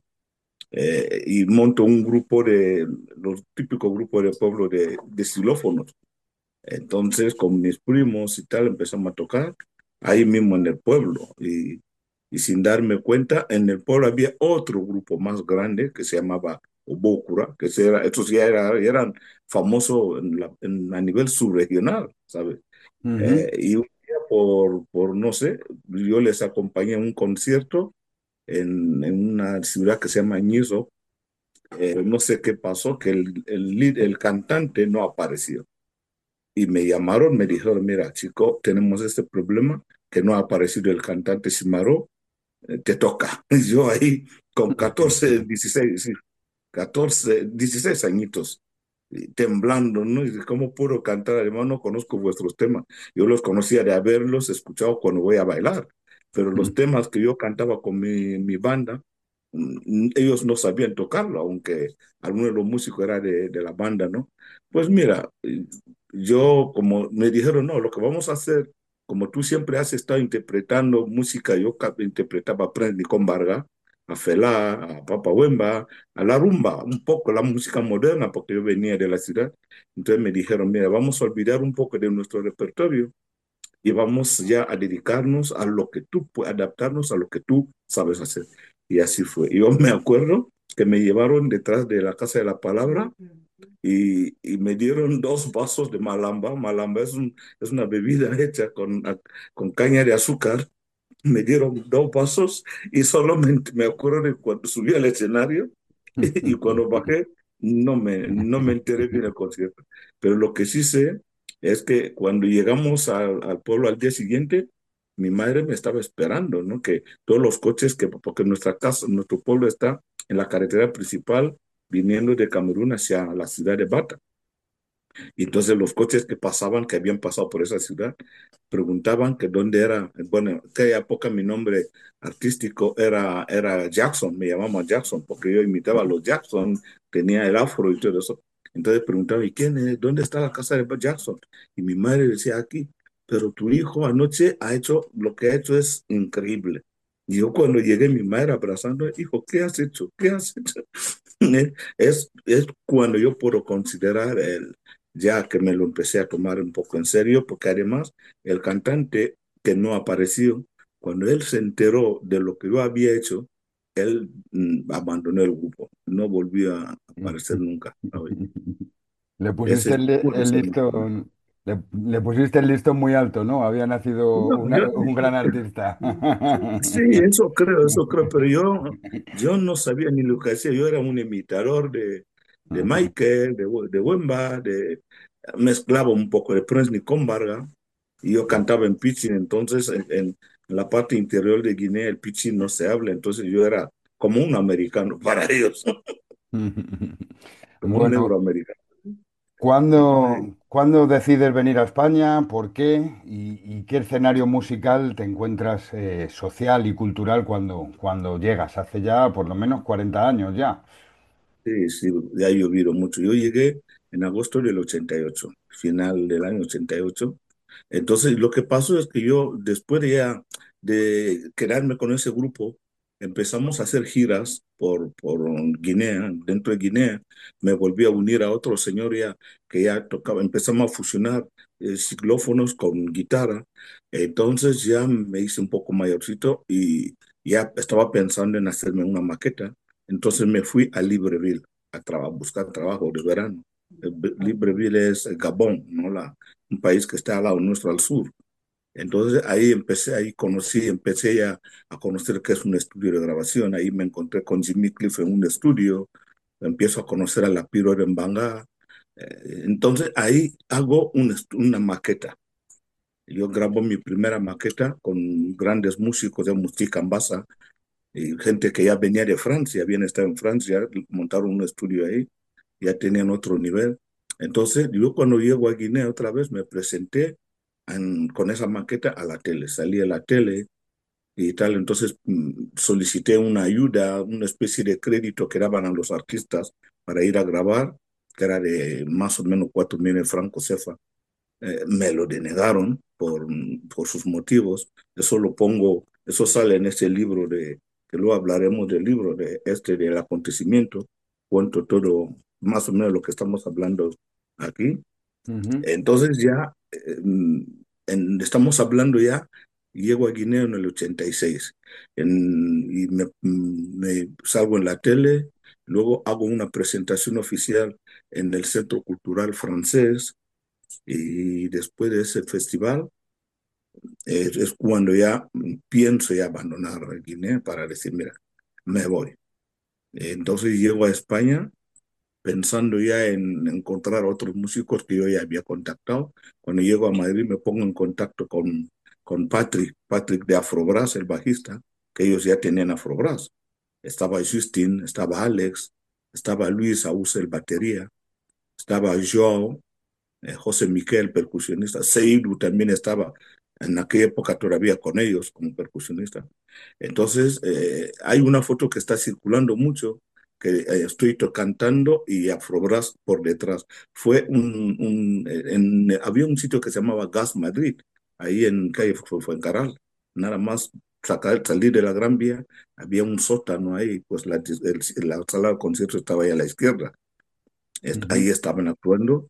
eh, y monto un grupo de, los típicos grupos de pueblo de, de xilófonos. Entonces, con mis primos y tal, empezamos a tocar ahí mismo en el pueblo. Y, y sin darme cuenta, en el pueblo había otro grupo más grande que se llamaba Obócura, que se era, estos ya era- eran famosos en la- en- a nivel subregional, ¿sabes? Ujú. Eh, y un día por, por, no sé, yo les acompañé en un concierto en, en una ciudad que se llama Ñizo. Eh, no sé qué pasó, que el, el, lead- el cantante no apareció. Y me llamaron, me dijeron, mira, chico, tenemos este problema, que no ha aparecido el cantante Simaro, eh, te toca. Y yo ahí, con catorce dieciséis sí, catorce dieciséis añitos, y temblando, ¿no? Y dice, ¿cómo puedo cantar? Además, no conozco vuestros temas. Yo los conocía de haberlos escuchado cuando voy a bailar, pero los temas que yo cantaba con mi, mi banda, mm, ellos no sabían tocarlo, aunque alguno de los músicos era de, de la banda, ¿no? Pues mira, eh, yo como me dijeron, no, lo que vamos a hacer, como tú siempre has estado interpretando música, yo ca- interpretaba Prince con Vargas, a Fela, a Papa Wemba, a la rumba, un poco la música moderna, porque yo venía de la ciudad. Entonces me dijeron, mira, vamos a olvidar un poco de nuestro repertorio y vamos ya a dedicarnos a lo que tú, pu- adaptarnos a lo que tú sabes hacer. Y así fue. Yo me acuerdo que me llevaron detrás de la Casa de la Palabra y, y me dieron dos vasos de malamba. Malamba es, un, es una bebida hecha con, a- con caña de azúcar. Me dieron dos vasos y solamente me acuerdo de cuando subí al escenario y cuando bajé, no me, no me enteré bien del concierto. Pero lo que sí sé es que cuando llegamos al, al pueblo al día siguiente, mi madre me estaba esperando, ¿no? Que todos los coches, que, porque nuestra casa, nuestro pueblo está en la carretera principal viniendo de Camerún hacia la ciudad de Bata. Y entonces los coches que pasaban, que habían pasado por esa ciudad, preguntaban que dónde era. Bueno, en aquella época mi nombre artístico era, era Jackson, me llamaban Jackson, porque yo imitaba a los Jackson, tenía el afro y todo eso. Entonces preguntaban, ¿y quién es? ¿Dónde está la casa de Jackson? Y mi madre decía, aquí, pero tu hijo anoche ha hecho, lo que ha hecho es increíble. Y yo cuando llegué, mi madre abrazando, hijo, ¿qué has hecho? ¿Qué has hecho? Es, es cuando yo puedo considerar el, ya que me lo empecé a tomar un poco en serio, porque además el cantante que no apareció, cuando él se enteró de lo que yo había hecho, él mm, abandonó el grupo, no volvió a aparecer nunca, ¿sabes? Le Ese pusiste es el, li- puro el ser. listón, le, le pusiste el listón muy alto, ¿no? Había nacido No, una- yo, un gran artista. sí, eso creo, eso creo, pero yo, yo no sabía ni lo que hacía, yo era un imitador de, de Michael, de, de Wemba, de, mezclaba un poco de Prince Vargas y yo cantaba en Pidgin, entonces en, en la parte interior de Guinea el Pidgin no se habla, entonces yo era como un americano para ellos, como un Bueno, negro americano. Ay, ¿cuándo, cuándo decides venir a España? ¿Por qué? ¿Y, y qué escenario musical te encuentras eh, social y cultural cuando, cuando llegas? Hace ya por lo menos cuarenta años ya. sí, sí, ya ha llovido mucho. Yo llegué en agosto del ochenta y ocho, final del año ochenta y ocho. Entonces, lo que pasó es que yo, después de ya de quedarme con ese grupo, empezamos a hacer giras por, por Guinea, dentro de Guinea. Me volví a unir a otro señor ya que ya tocaba, empezamos a fusionar eh, xilófonos con guitarra. Entonces ya me hice un poco mayorcito y ya estaba pensando en hacerme una maqueta. Entonces me fui a Libreville a traba- buscar trabajo de verano. Libreville es Gabón, ¿no? La, un país que está al lado nuestro, al sur. Entonces ahí empecé, ahí conocí, empecé ya a conocer qué es un estudio de grabación. Ahí me encontré con Jimmy Cliff en un estudio, empiezo a conocer a la Piro Mbanga. Eh, entonces ahí hago un una maqueta. Yo grabo mi primera maqueta con grandes músicos de música en basa y gente que ya venía de Francia, habían estado en Francia, montaron un estudio ahí, ya tenían otro nivel. Entonces yo cuando llego a Guinea otra vez me presenté en, con esa maqueta a la tele, salí a la tele y tal, entonces mm, solicité una ayuda, una especie de crédito que daban a los artistas para ir a grabar, que era de más o menos cuatro mil francos cefa. Eh, me lo denegaron por, por sus motivos. Eso lo pongo, eso sale en ese libro de, que luego hablaremos del libro de este del acontecimiento. Cuento todo, más o menos lo que estamos hablando aquí. Ujú. Entonces ya, eh, en- estamos hablando ya, llego a Guinea en el ochenta y seis en- y me, me salgo en la tele, luego hago una presentación oficial en el Centro Cultural Francés y después de ese festival eh, es cuando ya pienso ya abandonar Guinea para decir, mira, me voy. Entonces llego a España pensando ya en encontrar otros músicos que yo ya había contactado. Cuando llego a Madrid me pongo en contacto con, con Patrick, Patrick de Afrobras, el bajista, que ellos ya tenían Afrobras. Estaba Justin, estaba Alex, estaba Luis Auce, el batería, estaba Joao, eh, José Miquel, percusionista, Seidu también estaba en aquella época todavía con ellos como percusionista. Entonces, eh, hay una foto que está circulando mucho, que eh, estoy to- cantando y Afrobras por detrás. Fue un, un eh, en, había un sitio que se llamaba Gas Madrid, ahí en calle Fu- Fuencarral. Nada más sacar, salir de la Gran Vía, había un sótano ahí, pues la, el- la sala de concierto estaba ahí a la izquierda. Est- Ujú. ahí estaban actuando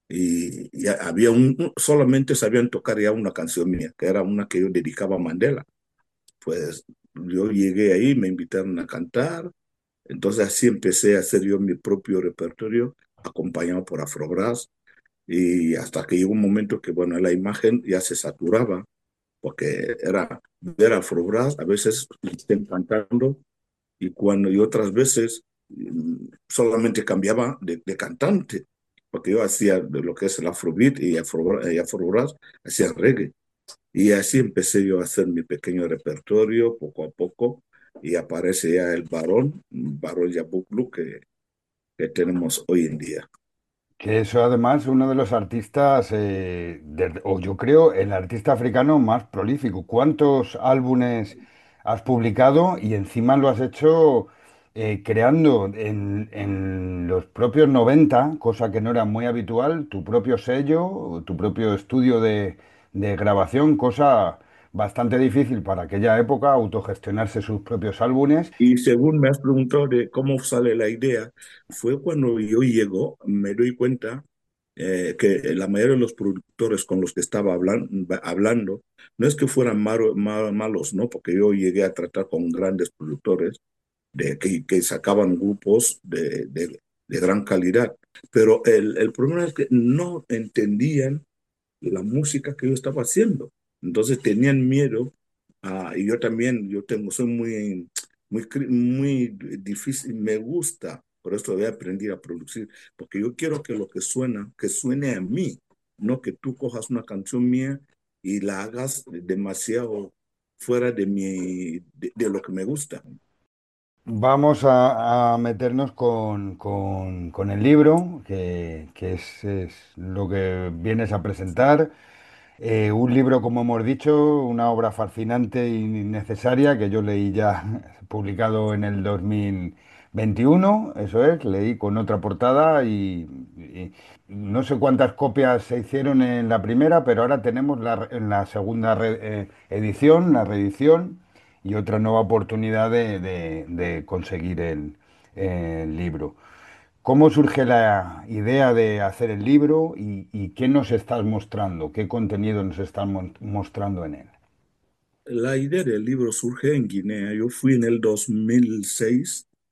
y ya había un, un- solamente sabían tocar ya una canción mía, que era una que yo dedicaba a Mandela. Pues yo llegué ahí, me invitaron a cantar, entonces así empecé a hacer yo mi propio repertorio, acompañado por Afrobras, y hasta que llegó un momento que, bueno, la imagen ya se saturaba, porque era ver a Afrobras, a veces estén cantando, y cuando y otras veces mm, solamente cambiaba de, de cantante, porque yo hacía de lo que es el Afrobeat y Afro, y Afrobras hacía reggae. Y así empecé yo a hacer mi pequeño repertorio poco a poco y aparece ya el varón, varón Yabuglu que, que tenemos hoy en día. Que eso además uno de los artistas, eh, de- o yo creo, el artista africano más prolífico. ¿Cuántos álbumes has publicado y encima lo has hecho eh, creando en, en los propios noventa, cosa que no era muy habitual, tu propio sello, tu propio estudio de, de grabación, cosa bastante difícil para aquella época, autogestionarse sus propios álbumes? Y según me has preguntado de cómo sale la idea, fue cuando yo llego, me doy cuenta eh, que la mayoría de los productores con los que estaba hablan- hablando, no es que fueran malo- ma- malos, ¿no? Porque yo llegué a tratar con grandes productores de, que, que sacaban grupos de, de- de gran calidad, pero el, el problema es que no entendían la música que yo estaba haciendo. Entonces tenían miedo. Ah, y yo también, yo tengo, soy muy, muy, cri- muy difícil, me gusta, por eso voy a aprender a producir, porque yo quiero que lo que suena, que suene a mí, no que tú cojas una canción mía y la hagas demasiado fuera de mi, de, de lo que me gusta. Vamos a, a meternos con, con- con el libro, que, que es, es lo que vienes a presentar. Eh, un libro, como hemos dicho, una obra fascinante y necesaria que yo leí ya publicado en el dos mil veintiuno, eso es, leí con otra portada y, y no sé cuántas copias se hicieron en la primera, pero ahora tenemos la, en la segunda re- eh, edición, la reedición y otra nueva oportunidad de, de- de conseguir el, el libro. ¿Cómo surge la idea de hacer el libro y, y qué nos estás mostrando? ¿Qué contenido nos estás mon- mostrando en él? La idea del libro surge en Guinea. Yo fui en el dos mil seis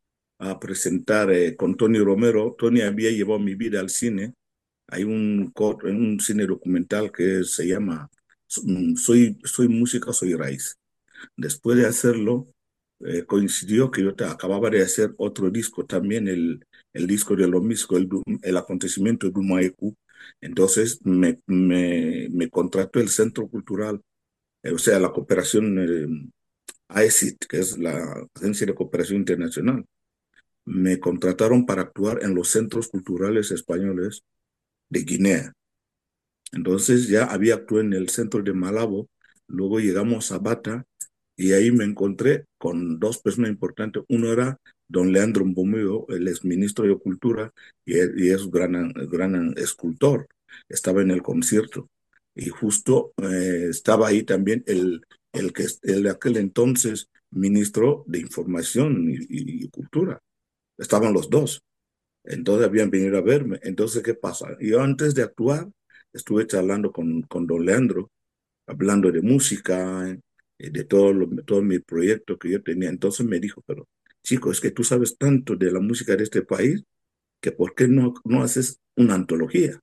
a presentar eh, con Tony Romero. Tony había llevado mi vida al cine. Hay un, un cine documental que se llama Soy, soy música, soy raíz. Después de hacerlo, eh, coincidió que yo te, acababa de hacer otro disco también, el, el disco de lo mismo, el, el acontecimiento de Dumaiku. Entonces me, me, me contrató el Centro Cultural, eh, o sea, la cooperación eh, A E C I T, que es la Agencia de Cooperación Internacional. Me contrataron para actuar en los centros culturales españoles de Guinea. Entonces ya había actuado en el centro de Malabo, luego llegamos a Bata y ahí me encontré con dos personas importantes. Uno era don Leandro Mbomío, el exministro de Cultura y, y es un gran, gran escultor. Estaba en el concierto y justo eh, estaba ahí también el, el que el de aquel entonces ministro de Información y, y, y Cultura. Estaban los dos. Entonces habían venido a verme. Entonces, ¿qué pasa? Yo antes de actuar estuve charlando con, con don Leandro, hablando de música, eh, de todo, lo, todo mi proyecto que yo tenía. Entonces me dijo, pero chico, es que tú sabes tanto de la música de este país, que ¿por qué no, no haces una antología?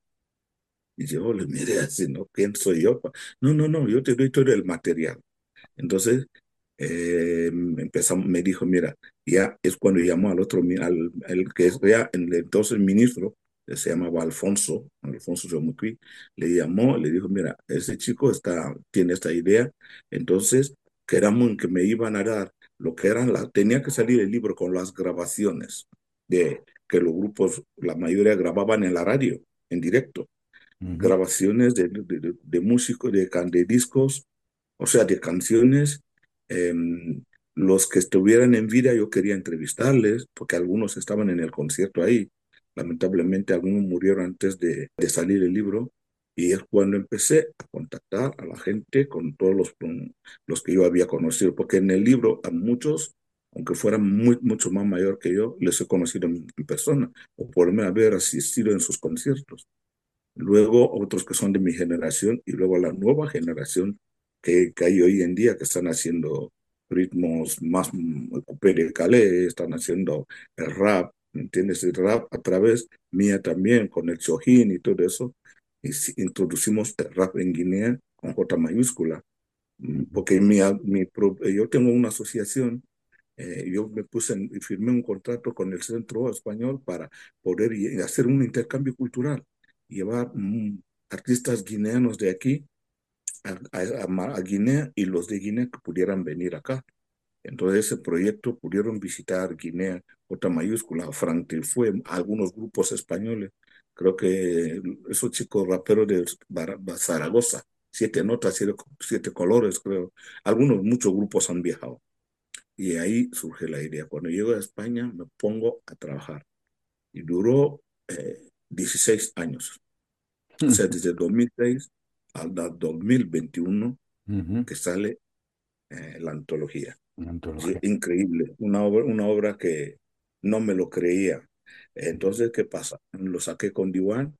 Y yo le miré así, ¿no? ¿Quién soy yo? No, no, no, yo te doy todo el material. Entonces, eh, empezamos, me dijo, mira, ya es cuando llamó al otro, al, al que es ya el entonces ministro, que se llamaba Alfonso, Alfonso Yomuqui, le llamó, le dijo, mira, ese chico está, tiene esta idea, entonces quedamos en que me iban a dar lo que eran, la, tenía que salir el libro con las grabaciones de que los grupos, la mayoría grababan en la radio, en directo, uh-huh. Grabaciones de, de, de, de músicos, de, de discos, o sea, de canciones. Eh, los que estuvieran en vida yo quería entrevistarles, porque algunos estaban en el concierto ahí. Lamentablemente algunos murieron antes de, de salir el libro, y es cuando empecé a contactar a la gente con todos los, con los que yo había conocido, porque en el libro a muchos, aunque fueran muy, mucho más mayor que yo, les he conocido en, en persona, o por lo menos haber asistido en sus conciertos. Luego otros que son de mi generación, y luego la nueva generación que, que hay hoy en día, que están haciendo ritmos más coupé de Calais, están haciendo el rap, ¿me entiendes? El rap a través mía también, con el Chojín y todo eso. Y introducimos el rap en Guinea con J mayúscula, porque mi, mi, yo tengo una asociación, eh, yo me puse en, firmé un contrato con el Centro Español para poder hacer un intercambio cultural, llevar mm, artistas guineanos de aquí a, a, a Guinea, y los de Guinea que pudieran venir acá. Entonces ese proyecto pudieron visitar Guinea, J mayúscula, Frank Tilfue, algunos grupos españoles, creo que esos chicos raperos de Zaragoza, siete notas, siete, siete colores, creo. Algunos, muchos grupos han viajado. Y ahí surge la idea. Cuando llego a España me pongo a trabajar. Y duró eh, dieciséis años. O sea, desde dos mil seis al dos mil veintiuno uh-huh. que sale eh, la antología. antología. Increíble, una obra, una obra que no me lo creía. Entonces, ¿qué pasa? Lo saqué con Diwan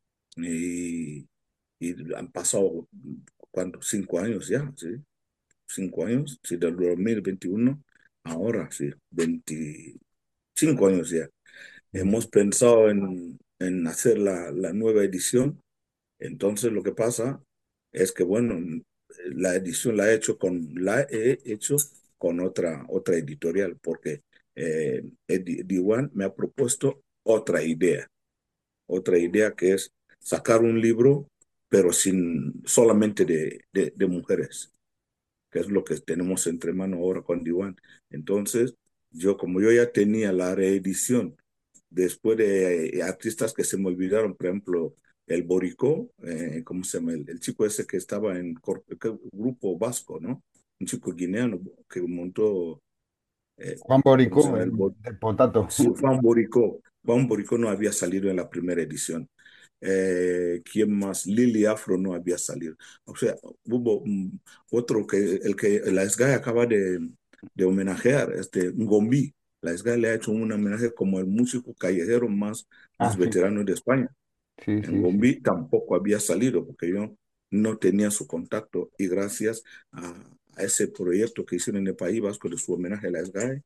y, y han pasado ¿cuánto? cinco años ya, ¿sí? Cinco años, sí, del dos mil veintiuno, ahora sí, veinticinco años ya. Uh-huh. Hemos pensado en, en hacer la, la nueva edición. Entonces lo que pasa es que, bueno, la edición la he hecho con, la he hecho con otra, otra editorial, porque eh, Diwan me ha propuesto otra idea, otra idea que es sacar un libro, pero sin solamente de, de, de mujeres, que es lo que tenemos entre manos ahora con Diwan. Entonces, yo como yo ya tenía la reedición, después de eh, artistas que se me olvidaron, por ejemplo, el Boricó, eh, ¿cómo se llama? El, el chico ese que estaba en el grupo vasco, ¿no? Un chico guineano que montó... Eh, Juan Boricó, el, el Potato. Sí, Juan Boricó. Juan Boricó no había salido en la primera edición. Eh, ¿Quién más? Lili Afro no había salido. O sea, hubo um, otro que, el que la S G A E acaba de, de homenajear, este, Ngombi. La S G A E le ha hecho un homenaje como el músico callejero más, más ah, veterano sí. de España. Sí, en sí, Gombi sí. tampoco había salido, porque yo no tenía su contacto, y gracias a, a ese proyecto que hicieron en el País Vasco de su homenaje a la S G A E,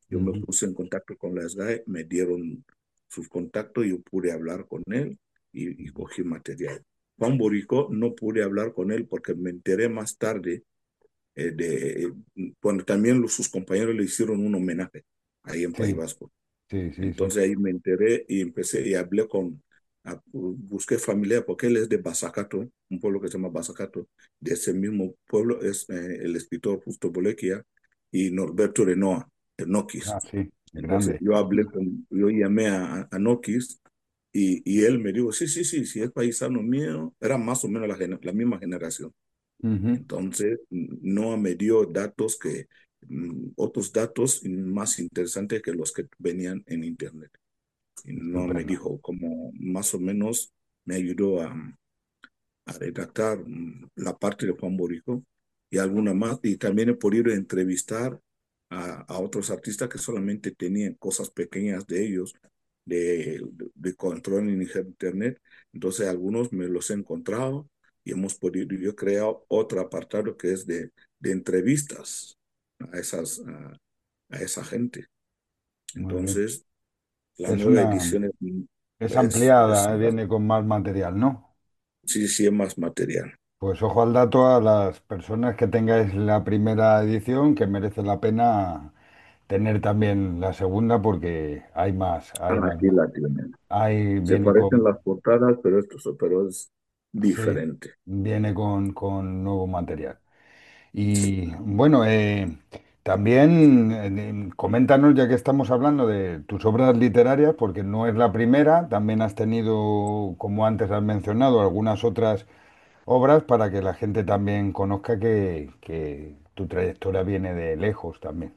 Yo me puse en contacto con la S G A E, me dieron sus contactos, yo pude hablar con él y, y cogí material. Juan Borico no pude hablar con él porque me enteré más tarde eh, de eh, cuando también los, sus compañeros le hicieron un homenaje ahí en País Sí, Vasco. sí, sí, sí. Entonces ahí me enteré y empecé y hablé con, a- busqué familia porque él es de Basacato, un pueblo que se llama Basacato. De ese mismo pueblo es eh, el escritor Justo Bolequia y Norberto Renoa, de Noquis. Ah, sí, Entonces grande. yo hablé con, yo llamé a, a Noquis y, y él me dijo, sí, sí, sí, sí, es paisano mío, era más o menos la, gener- la misma generación. Ujú. Entonces, Noah me dio datos que, mm, otros datos más interesantes que los que venían en internet. Y Noah me Estupendo. dijo como más o menos me ayudó a, a redactar mm, la parte de Juan Borico y alguna más. Y también he podido entrevistar a, a otros artistas que solamente tenían cosas pequeñas de ellos, de, de, de control en internet. Entonces, algunos me los he encontrado y hemos podido, yo he creado otro apartado que es de, de entrevistas a, esas, a, a esa gente. Muy bien. Entonces, la Es nueva una, edición es, es es, es ampliada, eh, viene con más material, ¿no? sí, sí, es más material. Pues ojo al dato a las personas que tengáis la primera edición, que merece la pena tener también la segunda porque hay más, hay Ah, más. aquí la tienen. Ahí Se viene parecen con, las portadas, pero esto es- pero es sí, diferente. viene con, con nuevo material. Y bueno, eh, también eh, coméntanos, ya que estamos hablando de tus obras literarias, porque no es la primera, también has tenido, como antes has mencionado, algunas otras obras para que la gente también conozca que, que tu trayectoria viene de lejos también.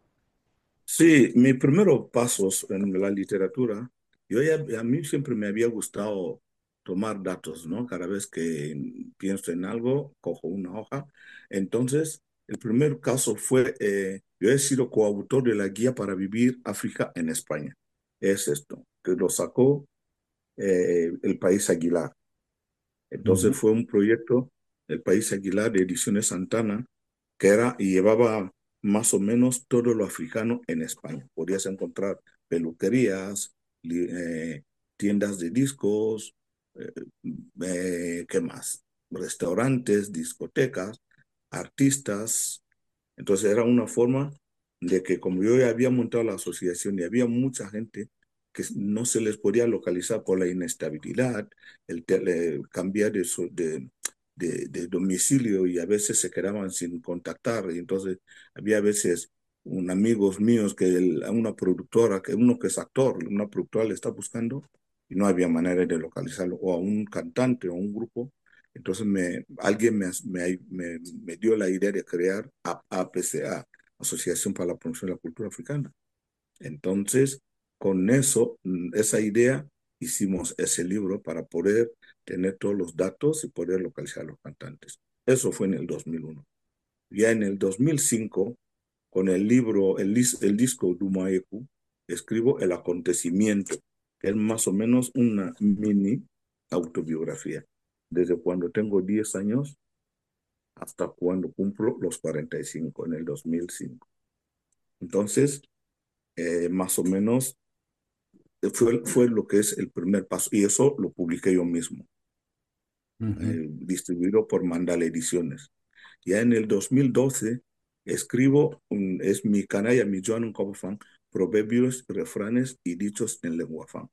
Sí, mis primeros pasos en la literatura, yo ya, a mí siempre me había gustado tomar datos, ¿no? Cada vez que pienso en algo, cojo una hoja. Entonces, el primer caso fue, eh, yo he sido coautor de la Guía para Vivir África en España. Es esto, que lo sacó eh, el País Aguilar. Entonces Ujú, fue un proyecto, el País Aguilar de Ediciones Santana, que era y llevaba más o menos todo lo africano en España. Podías encontrar peluquerías, li- eh, tiendas de discos, eh, eh, ¿qué más? Restaurantes, discotecas, artistas. Entonces era una forma de que como yo ya había montado la asociación y había mucha gente que no se les podía localizar por la inestabilidad, el tele- cambiar de, su- de, de, de domicilio y a veces se quedaban sin contactar. Y entonces había a veces un amigos míos que el- a una productora, que uno que es actor, una productora le está buscando y no había manera de localizarlo, o a un cantante o un grupo. Entonces me, alguien me, me, me, me dio la idea de crear A- APCA, Asociación para la Promoción de la Cultura Africana. Entonces, con eso, mm, esa idea, hicimos ese libro para poder tener todos los datos y poder localizar a los cantantes. Eso fue en el dos mil uno. Ya en el dos mil cinco, con el libro, el, lis- el disco Dumaeku, escribo El Acontecimiento, que es más o menos una mini autobiografía, desde cuando tengo diez años hasta cuando cumplo los cuarenta y cinco en el dos mil cinco. Entonces, eh, más o menos fue, fue lo que es el primer paso y eso lo publiqué yo mismo, ujú. eh, distribuido por Mandala Ediciones. Ya en el dos mil doce escribo, un- es mi canalla, mi Joan un Fan, proverbios, refranes y dichos en lengua fan.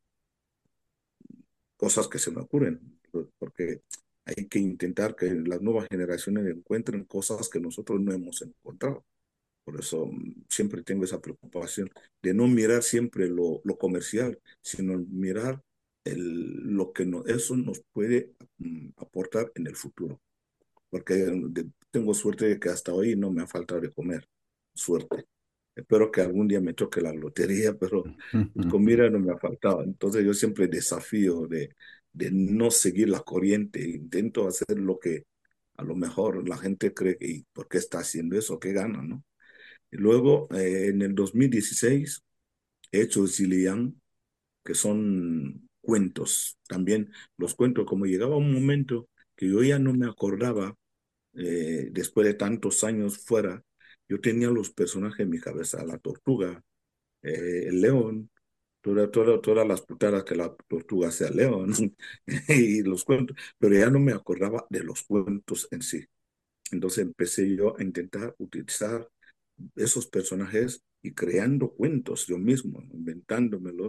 Cosas que se me ocurren, porque hay que intentar que las nuevas generaciones encuentren cosas que nosotros no hemos encontrado. Por eso mm, siempre tengo esa preocupación de no mirar siempre lo, lo comercial, sino mirar el, lo que no, eso nos puede mm, aportar en el futuro. Porque de- tengo suerte de que hasta hoy no me ha faltado de comer. Suerte. Espero que algún día me toque la lotería, pero comida no me ha faltado. Entonces yo siempre desafío de, de no seguir la corriente. Intento hacer lo que a lo mejor la gente cree que, ¿y por qué está haciendo eso? ¿Qué gana, no? Y luego, eh, en el dos mil dieciséis, he hecho Zilian, que son cuentos. También los cuentos, como llegaba un momento que yo ya no me acordaba, eh, después de tantos años fuera, yo tenía los personajes en mi cabeza, la tortuga, eh, el león, toda, toda, todas las putadas que la tortuga hacía al león y los cuentos, pero ya no me acordaba de los cuentos en sí. Entonces empecé yo a intentar utilizar esos personajes y creando cuentos yo mismo, inventándomelos,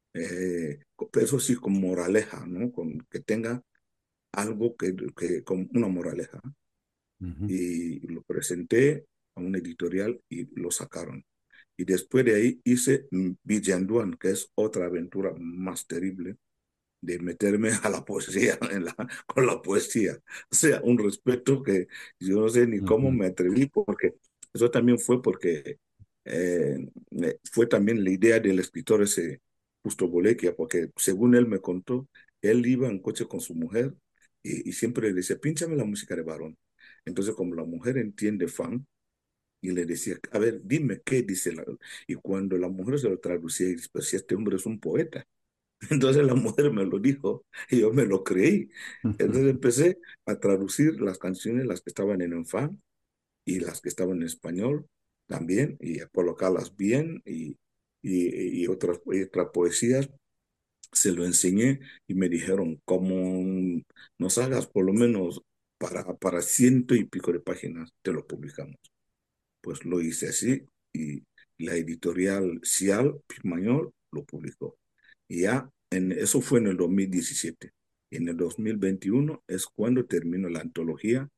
eh, eso sí con moraleja, ¿no? Con, que tenga algo que, que con una moraleja. Uh-huh. Y lo presenté a una editorial y lo sacaron. Y después de ahí hice Vijanduan, que es otra aventura más terrible, de meterme a la poesía, en la, con la poesía. O sea, un respeto que yo no sé ni cómo me atreví, porque eso también fue porque eh, fue también la idea del escritor ese Justo Bolequia, porque según él me contó, él iba en coche con su mujer y, y siempre le decía, pínchame la música de Barón. Entonces, como la mujer entiende fan, y le decía, a ver, dime qué dice la... Y cuando la mujer se lo traducía, y dice, pues si este hombre es un poeta. Entonces la mujer me lo dijo y yo me lo creí. Entonces empecé a traducir las canciones, las que estaban en enfán y las que estaban en español también, y a colocarlas bien y, y, y otras, y otras poesías. Se lo enseñé y me dijeron, como nos hagas por lo menos para, para ciento y pico de páginas, te lo publicamos. Pues lo hice así y la editorial Cial Pirmañol lo publicó. Y ya, en, eso fue en el dos mil diecisiete. Y en el dos mil veintiuno es cuando terminó la antología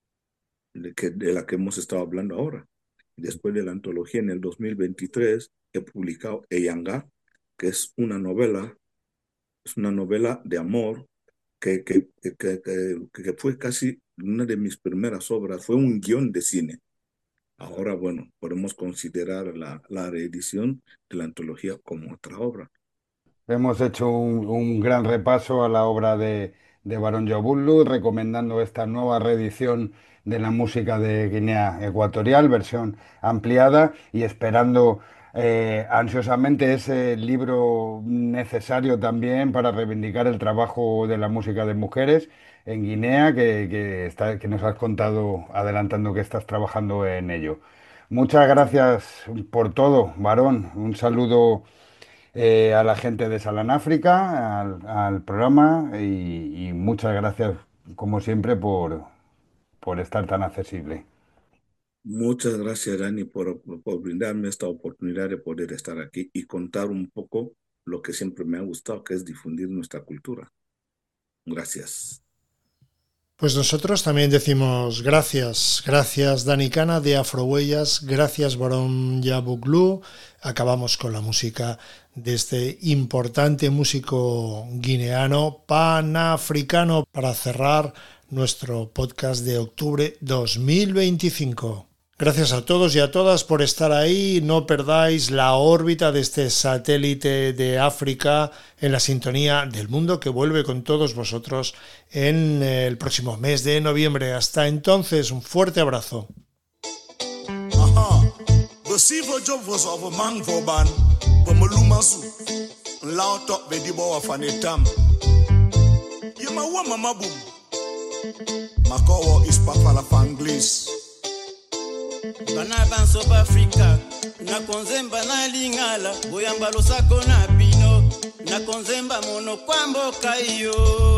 de, que, de la que hemos estado hablando ahora. Después de la antología, en el dos mil veintitrés, he publicado Eyanga, que es una novela, es una novela de amor que, que, que, que, que, que fue casi una de mis primeras obras, fue un guión de cine. Ahora, bueno, podemos considerar la, la reedición de la antología como otra obra. Hemos hecho un, un gran repaso a la obra de, de Barón Yabuglu, recomendando esta nueva reedición de la música de Guinea Ecuatorial, versión ampliada, y esperando eh, ansiosamente ese libro necesario también para reivindicar el trabajo de la música de mujeres en Guinea, que, que, está, que nos has contado adelantando que estás trabajando en ello. Muchas gracias por todo, Barón. Un saludo eh, a la gente de Salán África, al, al programa, y, y muchas gracias, como siempre, por, por estar tan accesible. Muchas gracias, Dani, por, por brindarme esta oportunidad de poder estar aquí y contar un poco lo que siempre me ha gustado, que es difundir nuestra cultura. Gracias. Pues nosotros también decimos gracias, gracias Dani Cana de Afrohuellas, gracias Barón Yabuglu. Acabamos con la música de este importante músico guineano panafricano para cerrar nuestro podcast de octubre dos mil veinticinco. Gracias a todos y a todas por estar ahí. No perdáis la órbita de este satélite de África en la sintonía del mundo, que vuelve con todos vosotros en el próximo mes de noviembre. Hasta entonces, un fuerte abrazo. Bana banso Afrika na konzemba na lingala boyamba losako na bino na konzemba mono kwambo kayo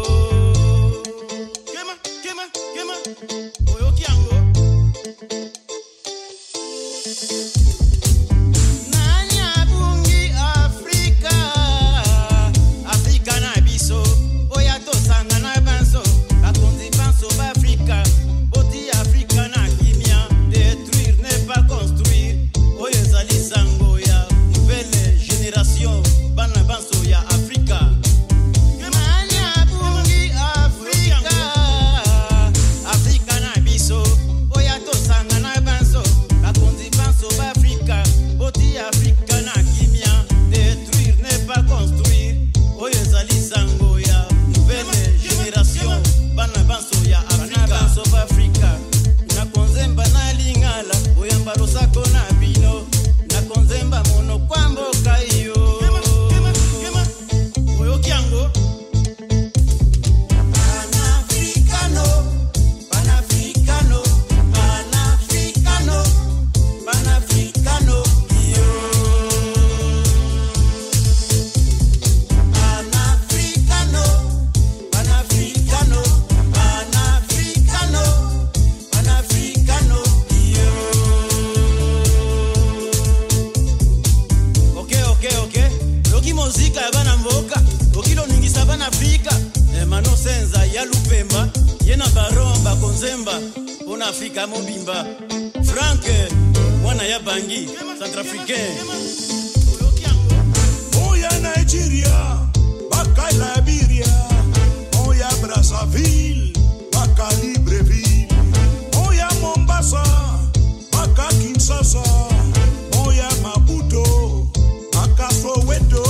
kema kema kema oyo kiango nanya bungi Afrika Afrika na biso boya to sanga na banso akonzi banso Afrika boti Afrika na construire oyo ezali sango ya nouvelle génération bana banso ya Afrika kemanya bungi Zemba, Pona Africa Mobimba, Frank, Wana ya Bangi, Centrafricain. Oya Nigeria, Baka Liberia, Oya Brazzaville, Baka Libreville, Oya Mombasa, Baka Kinshasa, Oya Maputo, Baka Soweto.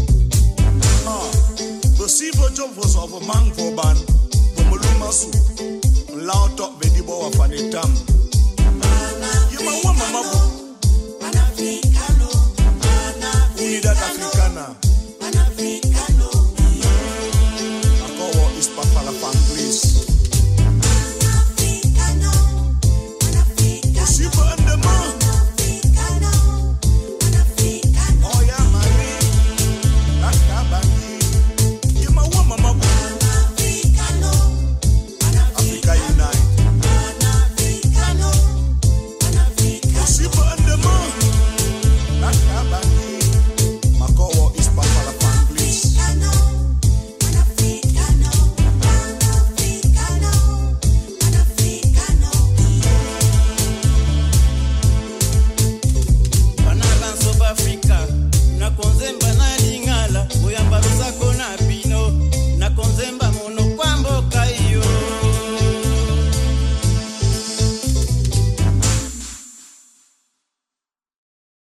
Jovos of a man for ban, Bomolumasu.